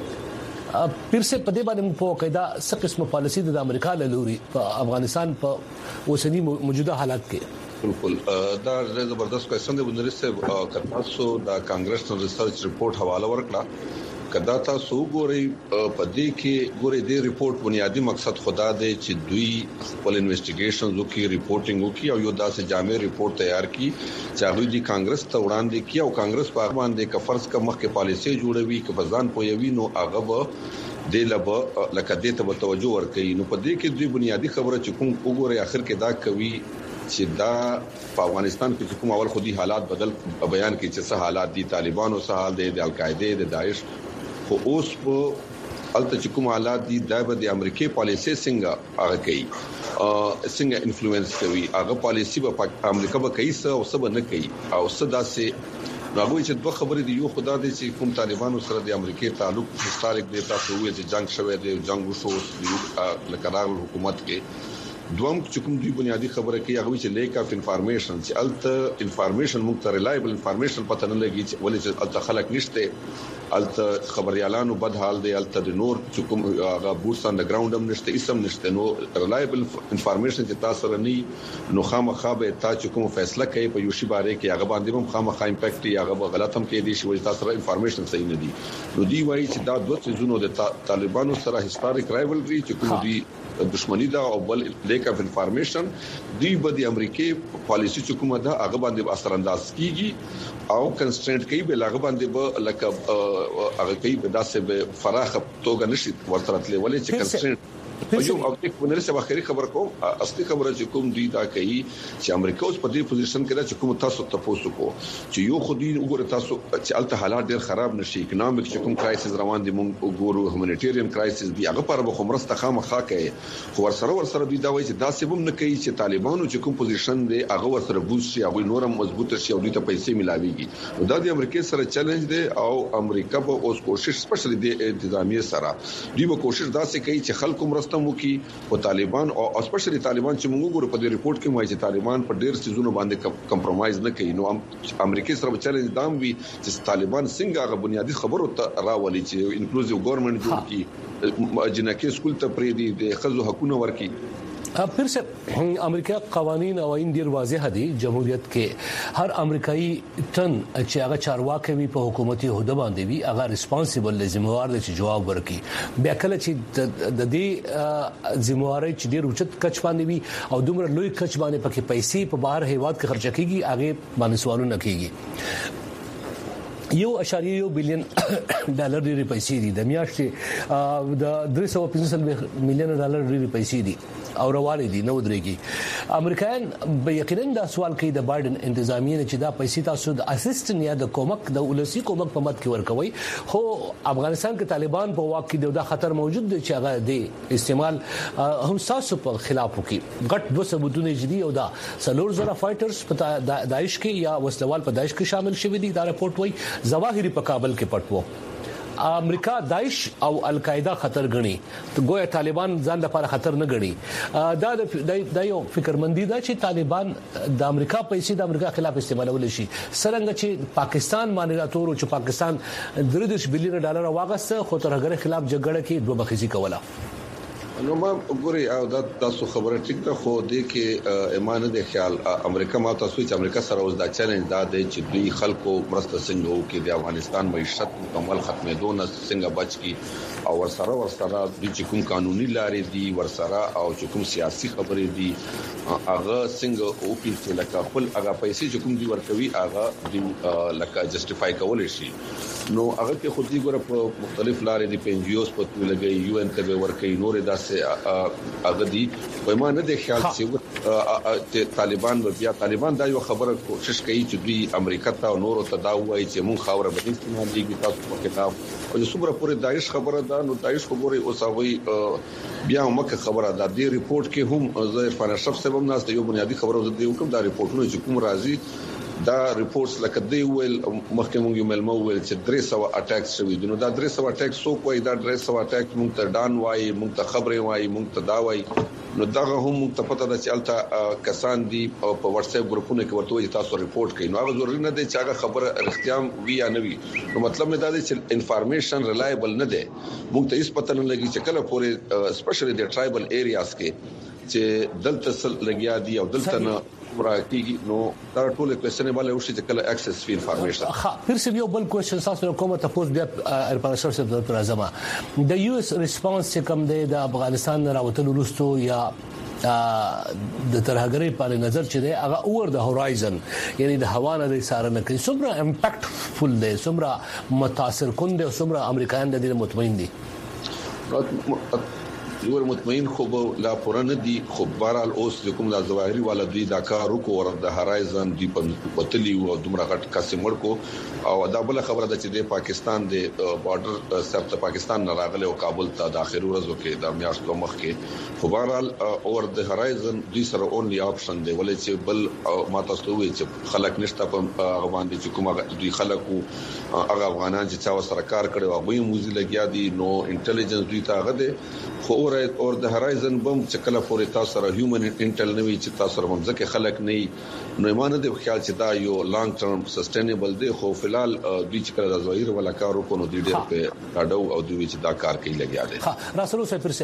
S2: پیر سے پدې باندې په قاعده څه قسمه پالیسی د امریکا له لوري په افغانستان په اوسنی موجوده حالات کې
S6: بالکل دا زبردست کوېشن دی ونري صاحب کتاسو دا کانګرس نو ریسرچ ریپورت حواله ورکړه کدا تاسو ګوري پدې کې ګوري دې ریپورت بنیادی مقصد خدا دی چې دوی خپل انویسټیګیشنز وکړي ریپورټینګ وکړي او یو داسې جامع ریپورت تیار کړي چې هغه دې کانګرس ته وړاندې کړي او کانګرس په باندې کفرض کا مخکې پالیسي جوړوي چې بزان پویوي نو هغه به د لبه لکه دې ته توجه ورکړي نو پدې کې دوی بنیادی خبره چې کوم وګوري اخر کې دا کوي چې دا په افغانستان کې کوم اول خودي حالات بدل بیان کړي چې څه حالات دي طالبانو سره حال دي د القاعده د داعش خو اوس په الته چې کوم حالات دي دا به د امریکای پالیسي څنګه هغه کوي څنګه انفلوئنس کوي هغه پالیسي به امریکا به کوي څه او څه به نه کوي او څه داسې راغوي چې دوه خبرې دي یو خدا دې چې کوم طالبانو سره د امریکای تعلق هیستوریک دی تاسو وایي چې جنگ شوه دی جنگ وشو لکه راغله حکومت کې دوم چې کوم دوی بنیادی خبره کوي هغه چې لیک اف انفارمیشن چې الته انفارمیشن موږ ته ریلایبل انفارمیشن پته نه لګي چې ولې چې الته خلک نشته الته خبريالانو بد حال دی الته د نور چې کوم هغه بوټس ان د ګراوند هم نشته اسم نشته نو ریلایبل انفارمیشن چې تاسو سره نه نو خامخا به تاسو چې کوم فیصله کوي په یو شی باره کې هغه باندې هم خامخا امپیکټ یا هغه غلط هم کې دي چې تاسو سره انفارمیشن صحیح نه دي نو دی وایي چې دا دوه څه د طالبانو سره هیستوریک رایولري چې کوم دي دښمنی دا او بل لیک اف انفارمیشن دی به د امریکای پالیسی چې کومه ده هغه باندې اثر انداز کیږي او کنسټرینټ کوي به هغه باندې به لکه هغه کوي به داسې به فراخ توګه نشي ورته تللی ولې چې کنسټرینټ یو او د ونرسه واخري خبر کوم اصلي خبره چې کوم دی دا کوي چې امریکا اوس په دې پوزیشن کې ده چې کوم تاسو تاسو کو چې یو خو دې وګوره تاسو چې الته حالات ډېر خراب نشي اکونومیک چې کوم کرایسس روان دي مونږ وګورو هیومانیټیرین کرایسس دی هغه پر به خمرسته خامخا کوي خو ورسره ورسره دوی دا وایي چې دا سبب نه کوي چې طالبانو چې کوم پوزیشن دی هغه ورسره بوز شي هغه نورم مضبوط شي او دوی ته پیسې ملاويږي دا د امریکا سره چیلنج دی او امریکا به اوس کوشش سپیشلی د انتظامیه سره دوی به کوشش داسې کوي چې خلکو مرسته وکړي او طالبان او اسپیشلی طالبان چې موږ ګورو په دې ریپورت کې وایي چې طالبان په ډېر سيزونو باندې کمپرمایز نه کوي نو امریکا سره چیلنج دام وی چې طالبان څنګه هغه بنیادی خبرو ته راولي چې انکلوزیو ګورنمنت جوړ کړي جنکه سکول ته پری دي د خزو حقوقونه ورکي
S2: پھر سے امریکا قوانین او آئین ډیر واضح دي جمهوریت کې هر امریکایي ټن چې هغه چارواکي وي په حکومتي عہده باندې وي هغه ریسپانسیبل ذمہوار دي چې جواب ورکړي بیا کله چې د دې ذمہواري چې ډیر اوچت کچ باندې وي او دومره لوی کچ باندې پکې پیسې په بهر هیواد کې خرچ کیږي هغه باندې سوالونه کیږي یو اشاریه یو بلین ډالر ډېری پیسې دي د میاشتې د درې سوه پنځه میلیون ډالر ډېری پیسې دي او روانې دي نو درېږي امریکایان به یقینا دا سوال کوي د بایدن انتظامیه چې دا پیسې تاسو د اسسټنټ یا د کومک د ولسی کومک په مد کې ورکوي خو افغانستان کې طالبان په واقع کې دا خطر موجود دی چې هغه د استعمال هم تاسو په خلاف وکي غټ دوه ثبوتونه جدي او دا سلور زره فایټرز په داعش کې یا وسلوال په داعش کې شامل شوی دي دا رپورت وایي ظواهري په کابل کې پټ وو امریکا داعش او القاعده خطر غني ته ګویا طالبان ځان لپاره خطر نه غني دا د یو فکرمندي دا چې طالبان د امریکا پیسې د امریکا خلاف استعمالول شي سرنګ چې پاکستان باندې راتور چې پاکستان درې بلین ډالر واغسته خو تر هغه خلاف جګړه کې دوه مخزي کوله
S6: نو ما وګوري او دا تاسو خبره ټیک ده خو د کې ایمان د خیال امریکا ما تاسو چې امریکا سره اوس دا چیلنج دا دی چې دوی خلکو مرسته څنګه وکړي د افغانستان معیشت مکمل ختمېدو نه څنګه بچ کی او ورسره ورسره د کوم قانوني لارې دي ورسره او چې کوم سیاسي خبرې دي هغه څنګه او په لکه خپل هغه پیسې چې کوم دي ورکوي هغه د لکه جسټیفای کول شي نو هغه کې خو دې ګوره په مختلف لارې دي پنجیوس په لګي یو ان ته ورکوي نور داسې هغه دي په ما نه د خیال چې طالبان بیا طالبان دا یو خبره کوشش کوي چې دوی امریکا ته او نورو ته دا وایي چې مونږ خاور به استعمال دي تاسو په کتاب او څومره پورې داعش خبره ده نو داعش خبره اوسوي بیا مکه خبره ده د ریپورت کې هم زه عرفان اشرف صاحب هم ناس د یو بنیادی خبره ده کوم دا ریپورتونه چې کوم راځي دا ریپورتس لکه دی ویل مخکې مونږ یو ملمو ویل چې درې سوه اٹیکس شوي دي نو دا درې سوه اٹیکس سو کوی دا درې سوه اٹیکس مونږ ته ډان وایي مونږ ته خبرې وایي مونږ ته دا وایي نو دا هم مونږ ته پته ده چې الته کسان دي او په واتس اپ ګروپونو کې ورته وایي تاسو ریپورت کړئ نو هغه ضروري نه دی چې هغه خبره رښتیا وي یا نه وي نو مطلب مې دا دی چې انفارمیشن ریلایبل نه دی مونږ ته هیڅ پته نه لګي چې کله پورې سپیشلی د ټرایبل ایریاز کې چې دلته سل لګیا دي او دلته نه راکېږي نو دا ټول کوېسچنبل او شي چې کله اکسس فی انفارمیشن
S2: ها پھر سے یو بل کوېسچن تاسو کومه تاسو بیا ارپانسر سے د پرازما د یو اس ریسپانس چې کوم دی د افغانستان راوتل ورستو یا د ترهګری په نظر چې دی هغه اور د هورایزن یعنی د هوا نه د سارنه کوي څومره امپیکټ فل دی څومره متاثر کون دی څومره امریکایان د دې مطمئن دي
S6: یو مطمئن خو لا پرانه دي خو بهرال اوس کوم د ظواهري والدوی دا کار وکړ ور د هرایزن دی په پتلی او دومره غټ کاسمړ کو او دا بل خبره ده چې د پاکستان د بارډر سب ته پاکستان نه راغله او کابل ته د اخر ورځو کې د میاشتو مخ کې خو بهرال اور د هرایزن دوی سره اونلی اپشن دی ولې چې بل ما تاسو وی چې خلک نشته په باندې چې کومه دوی خلکو هغه افغانان چې چا سره کار کړي او غوي موزي لګیا دي نو انټيليجنس دوی ته هغه ده خو اور د هرایزن بم چې کله پورې تاسو سره هیومن انټل نوي چې تاسو سره ممزه خلک نه نو ایمان دې خیال چې دا یو لانګ ټرم سستینبل دی خو فلال دوی چې کله د ظاهر ولا کارو کو نو دې ډېر په کاډو او دوی چې دا کار کوي لګیا دي
S2: ها راسلو سه پر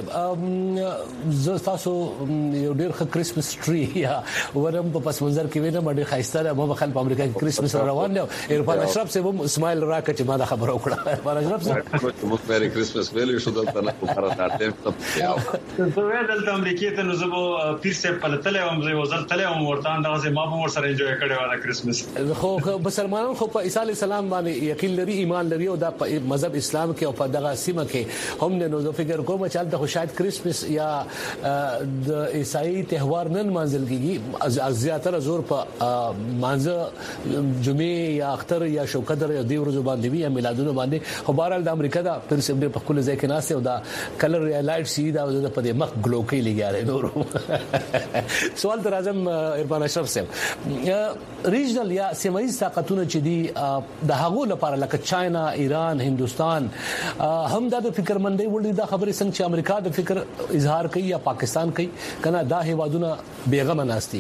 S2: سه تاسو یو ډېر ښه کریسمس ټری یا ورم په پس منظر کې وینم ډېر خاصه مو خلک په امریکا کې کریسمس روان دي عرفان اشرف سه هم اسماعیل راکه چې ما دا خبر وکړه عرفان اشرف سه
S6: مو مېری کریسمس ویلې شو دلته نه په کار راټیم
S4: زه دلته امریکا ته نو زه پیر سه پلتله هم زه وزل تله هم ورته اندازه ما به ور سره انجوای کړو دا کرسمس.
S2: خو مسلمانانو خو په عیسی علی السلام باندې یقین لري، ایمان لري او د مذهب اسلام کې او په دغه سیمه کې هم نه نو فکر کوم چې البته خو شاید کرسمس یا د عیسائی تهوار نن منځل کیږي، زیاتره زور په مانځه جمعه یا اختر یا شوکدر یا دی ورځ باندې وی یا میلادونه باندې. خو بهرحال د امریکا دا پر سیمه په خپل ځای کې ناسه او دا کلر یا لایټ سی دا د په مخ ګلو کې لګیاره نور. سوال تر اعظم عرفان اشرف صاحب، ریجنل یا سیمایي طاقتونه چې دي د هغو لپاره لکه چاینا، ایران، هندستان هم دا د فکرمندۍ وړي دا خبره څنګه چې امریکا د فکر اظهار کوي یا پاکستان کوي کنه دا هیوادونه بیغمه ناشتي؟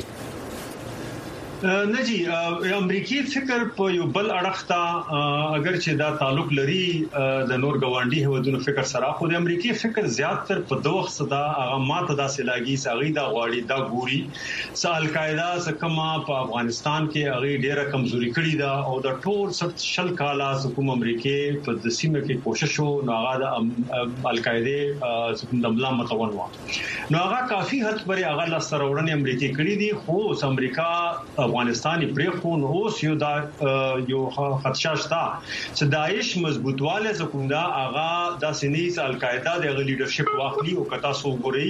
S4: نه جی امریکای فکر په یو بل اړخ ته اگر چې دا تعلق لري د نور ګوانډي هودونو فکر سره، خو د امریکای فکر زیاتره په دوه صدا هغه ماته دا سلاګي ساغي دا غواړي دا ګوري س القاعده سکما په افغانستان کې هغه ډیره کمزوري کړې ده او د ټول سخت شل کاله حکومت امریکای په د سیمه کې کوشش وو نو هغه د القاعده سکم د بلا متون و نو هغه کافي حد پرې هغه لا سرورن امریکای کړې دي، خو امریکا افغانستان پرې خو نو اوس یو دا یو خدشه شته چې داعش مضبوطواله زکوندا اغا د سنیز القاعده د لیډرشپ واخلي او کتا سو ګوري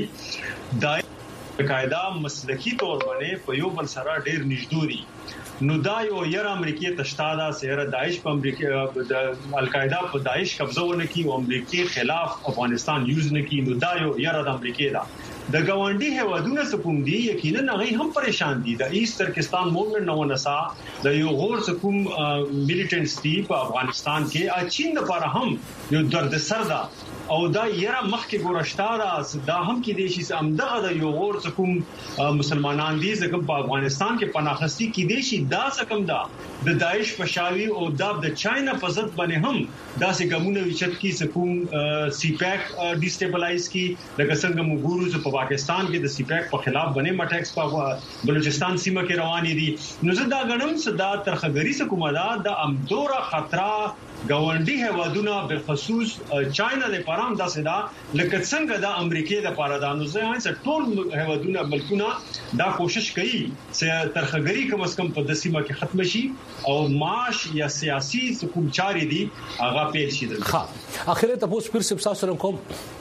S4: د القاعده مسلکی تور باندې په یو بل سره ډیر نږدوري نو دا یو ير امریکای تشتادا سره داعش په امریکا د القاعده په داعش قبضه ونه کی او امریکای خلاف افغانستان یوز نه کی نو دا یو ير د امریکای دا د ګاونډي هوادونه سکوم دي یقینا هغه هم پریشان دي. د ایست ترکستان موومنت نو نسا د یو غور سکوم میلیټنټس دي په افغانستان کې اچین لپاره هم یو درد سر ده او دا یره مخکې ګورشتاره دا هم کې دي چې امدغه د یو غور سکوم مسلمانان دي ځکه په افغانستان کې پناخستی کې دي چې دا سکم دا د داعش پشاوی او د چاینا په ضد باندې هم داسې ګمونه وچت کې سکوم سی پیک ډیسټیبلایز کی لکه څنګه موږ ګورو په پاکستان کې د سی پیک په خلاف باندې مټیکس په بلوچستان سیمه کې روانې دي نو زه دا غنم صدا ترخګری سکوم دا د امدورا خطر ګاونډي هوادونه په خصوص چاینا د پرام داسې دا لکه څنګه د امریکای د پاره د انوزه هڅه ټول هوادونه ملکونه دا کوشش کوي چې ترخګری کم اس کم په دسیمه کې ختم شي او معاش یا سیاسي حکومت چاري دي هغه پیل شي.
S2: ها اخر ته پوس پیر سب سره کوم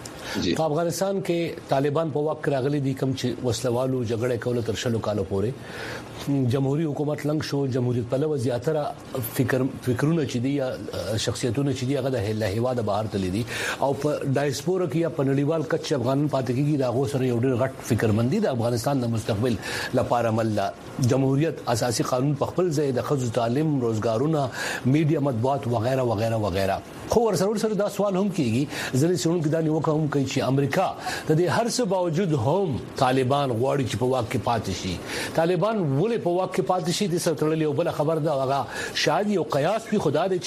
S2: په افغانستان کې طالبان په واک راغلي دي کوم چې وسلوالو جګړه کوله تر شلو کالو پورې جمهوریت حکومت لنګ شو جمهوریت په لور زیاتره فکر فکرونه چې دي یا شخصیتونه چې دي هغه د هیواد بهر تللی دي او په ډایسپورا کې یا په نړیوال کچ افغانان پاتې کیږي دا غو سره یو ډېر غټ فکرمندي د افغانستان د مستقبل لپاره مل جمهوریت اساسي قانون په خپل ځای د خصوصي تعلیم روزګارونه میډیا مطبوعات وغیرہ وغیرہ وغیرہ خو ورسره سره دا سوال هم کیږي ځلې سړون کې دا نیوکه هم کوي چې امریکا د دې هر څه باوجود هم طالبان غواړي چې په واک کې پاتې شي. طالبان ولې په واک کې پاتې شي د سرتړلې او بل خبر دا هغه شاید یو قیاس په خدا دې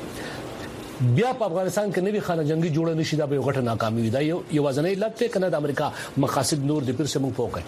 S2: چې بیا په افغانستان کې نوی خانه جنگي جوړ نشي دا به غټه ناکامي وي دا یو یوازنۍ لټه کنه د امریکا مقاصد نور د پیر سمون فوق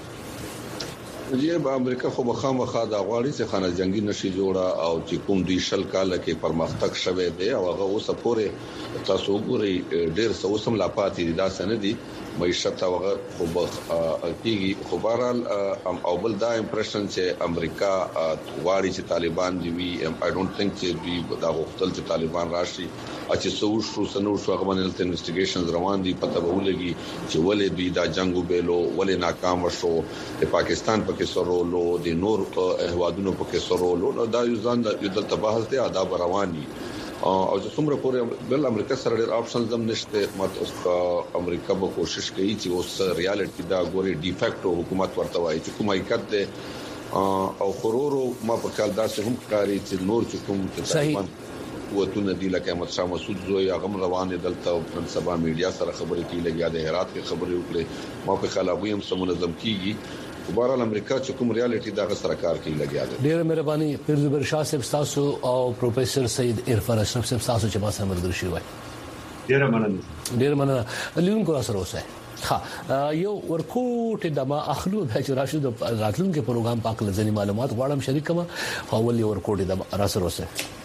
S6: جی با امریکا خو مخامخ دا غواړي چې خانه جنگي نشي جوړه او چې کوم دی شل کال کې پرمختګ شوه دی او هغه اوس پورې تاسو ګوري ډېر څه اوسم لا پاتې دا سندي معیشت او خو کېږي خو بهرحال او بل دا امپریشن چې امریکا غواړي چې طالبان دی وی آی ډونټ ثینک چې دوی دا غوښتل چې طالبان راشي چې څو شو سنو شو هغه باندې انویسټیګیشنز روان دي پته به ولګي چې ولې دوی دا جنگو بیلو ولې ناکام شو د پاکستان په کې سرولو د نور هوادونو په کې سرولو دا یو ځان د یو دلته بحث دی آداب رواني او چې څومره پورې بل امریکا سره ډېر آپشنز هم نشته ماته امریکا به کوشش کوي چې اوس ریالټي دا ګوري ډیفیکټو حکومت ورته وایي چې کوم حقیقت دی او خورورو ما په خیال دا چې هم کاری چې نور چې کوم طالبان قوتونه دي لکه احمد شاه مسعود زوی هغه روان دي دلته نن سبا میډیا سره خبرې کوي لګیا د هرات کې خبرې وکړي ما په خیال هغه هم سمونظم کیږي بهرحال امریکا چې کوم ریالټي دا غسر کار کوي لګیا دي.
S2: ډېر مهرباني پیر زبر شاه صاحب تاسو او پروفیسور سید عرفان اشرف صاحب تاسو چې ما سره مرګ شي وای
S4: ډېر مننه
S2: ډېر مننه لیون کو سره اوسه ها یو ورکوټ د ما اخلو د راشد راتلونکو پروګرام پاک لزنی معلومات غواړم شریکم اول یو ورکوټ د را سره اوسه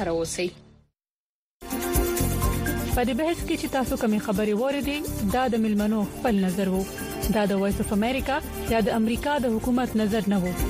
S7: سره اوسئ.
S8: په دې بحث کې چې تاسو کومې خبرې وریدي دا د ملمنو خپل نظر وو. دا د وایس اف امریکا یا د امریکا د حکومت نظر نه وو.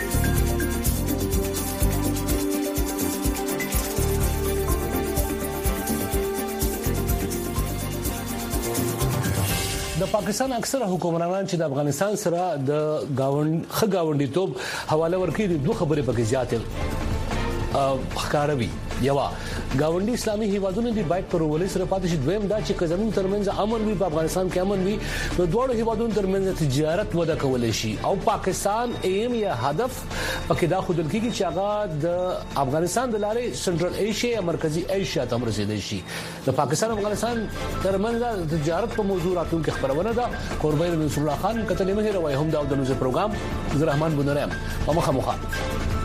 S2: د پاکستان اکثره حکومرانان چې د افغانستان سره د گاوند خګاونډیتوب حواله ورکړي دوه خبرې پکې زیاتې ښکاروي. یوا گاونډي اسلامي هیوادونو دی باید پر ولې سره پاتې شي. دویم دا چې زموږ ترمنځ امن وي په افغانستان کې امن وي نو دوه هیوادونو ترمنځ تجارت وده کولای شي او پاکستان ایم یا هدف پکې دا خودل کېږي چې هغه د افغانستان د لارې سنټرل ایشیا یا مرکزی ایشیا ته رسیدلی شي. د پاکستان او افغانستان ترمنځ د تجارت په موضوع راتلونکي خبرونه ده. قربان نصر الله خان کتلې مهر وای هم دا د نوز پروګرام عبدالرحمن بنورم په مخه مخه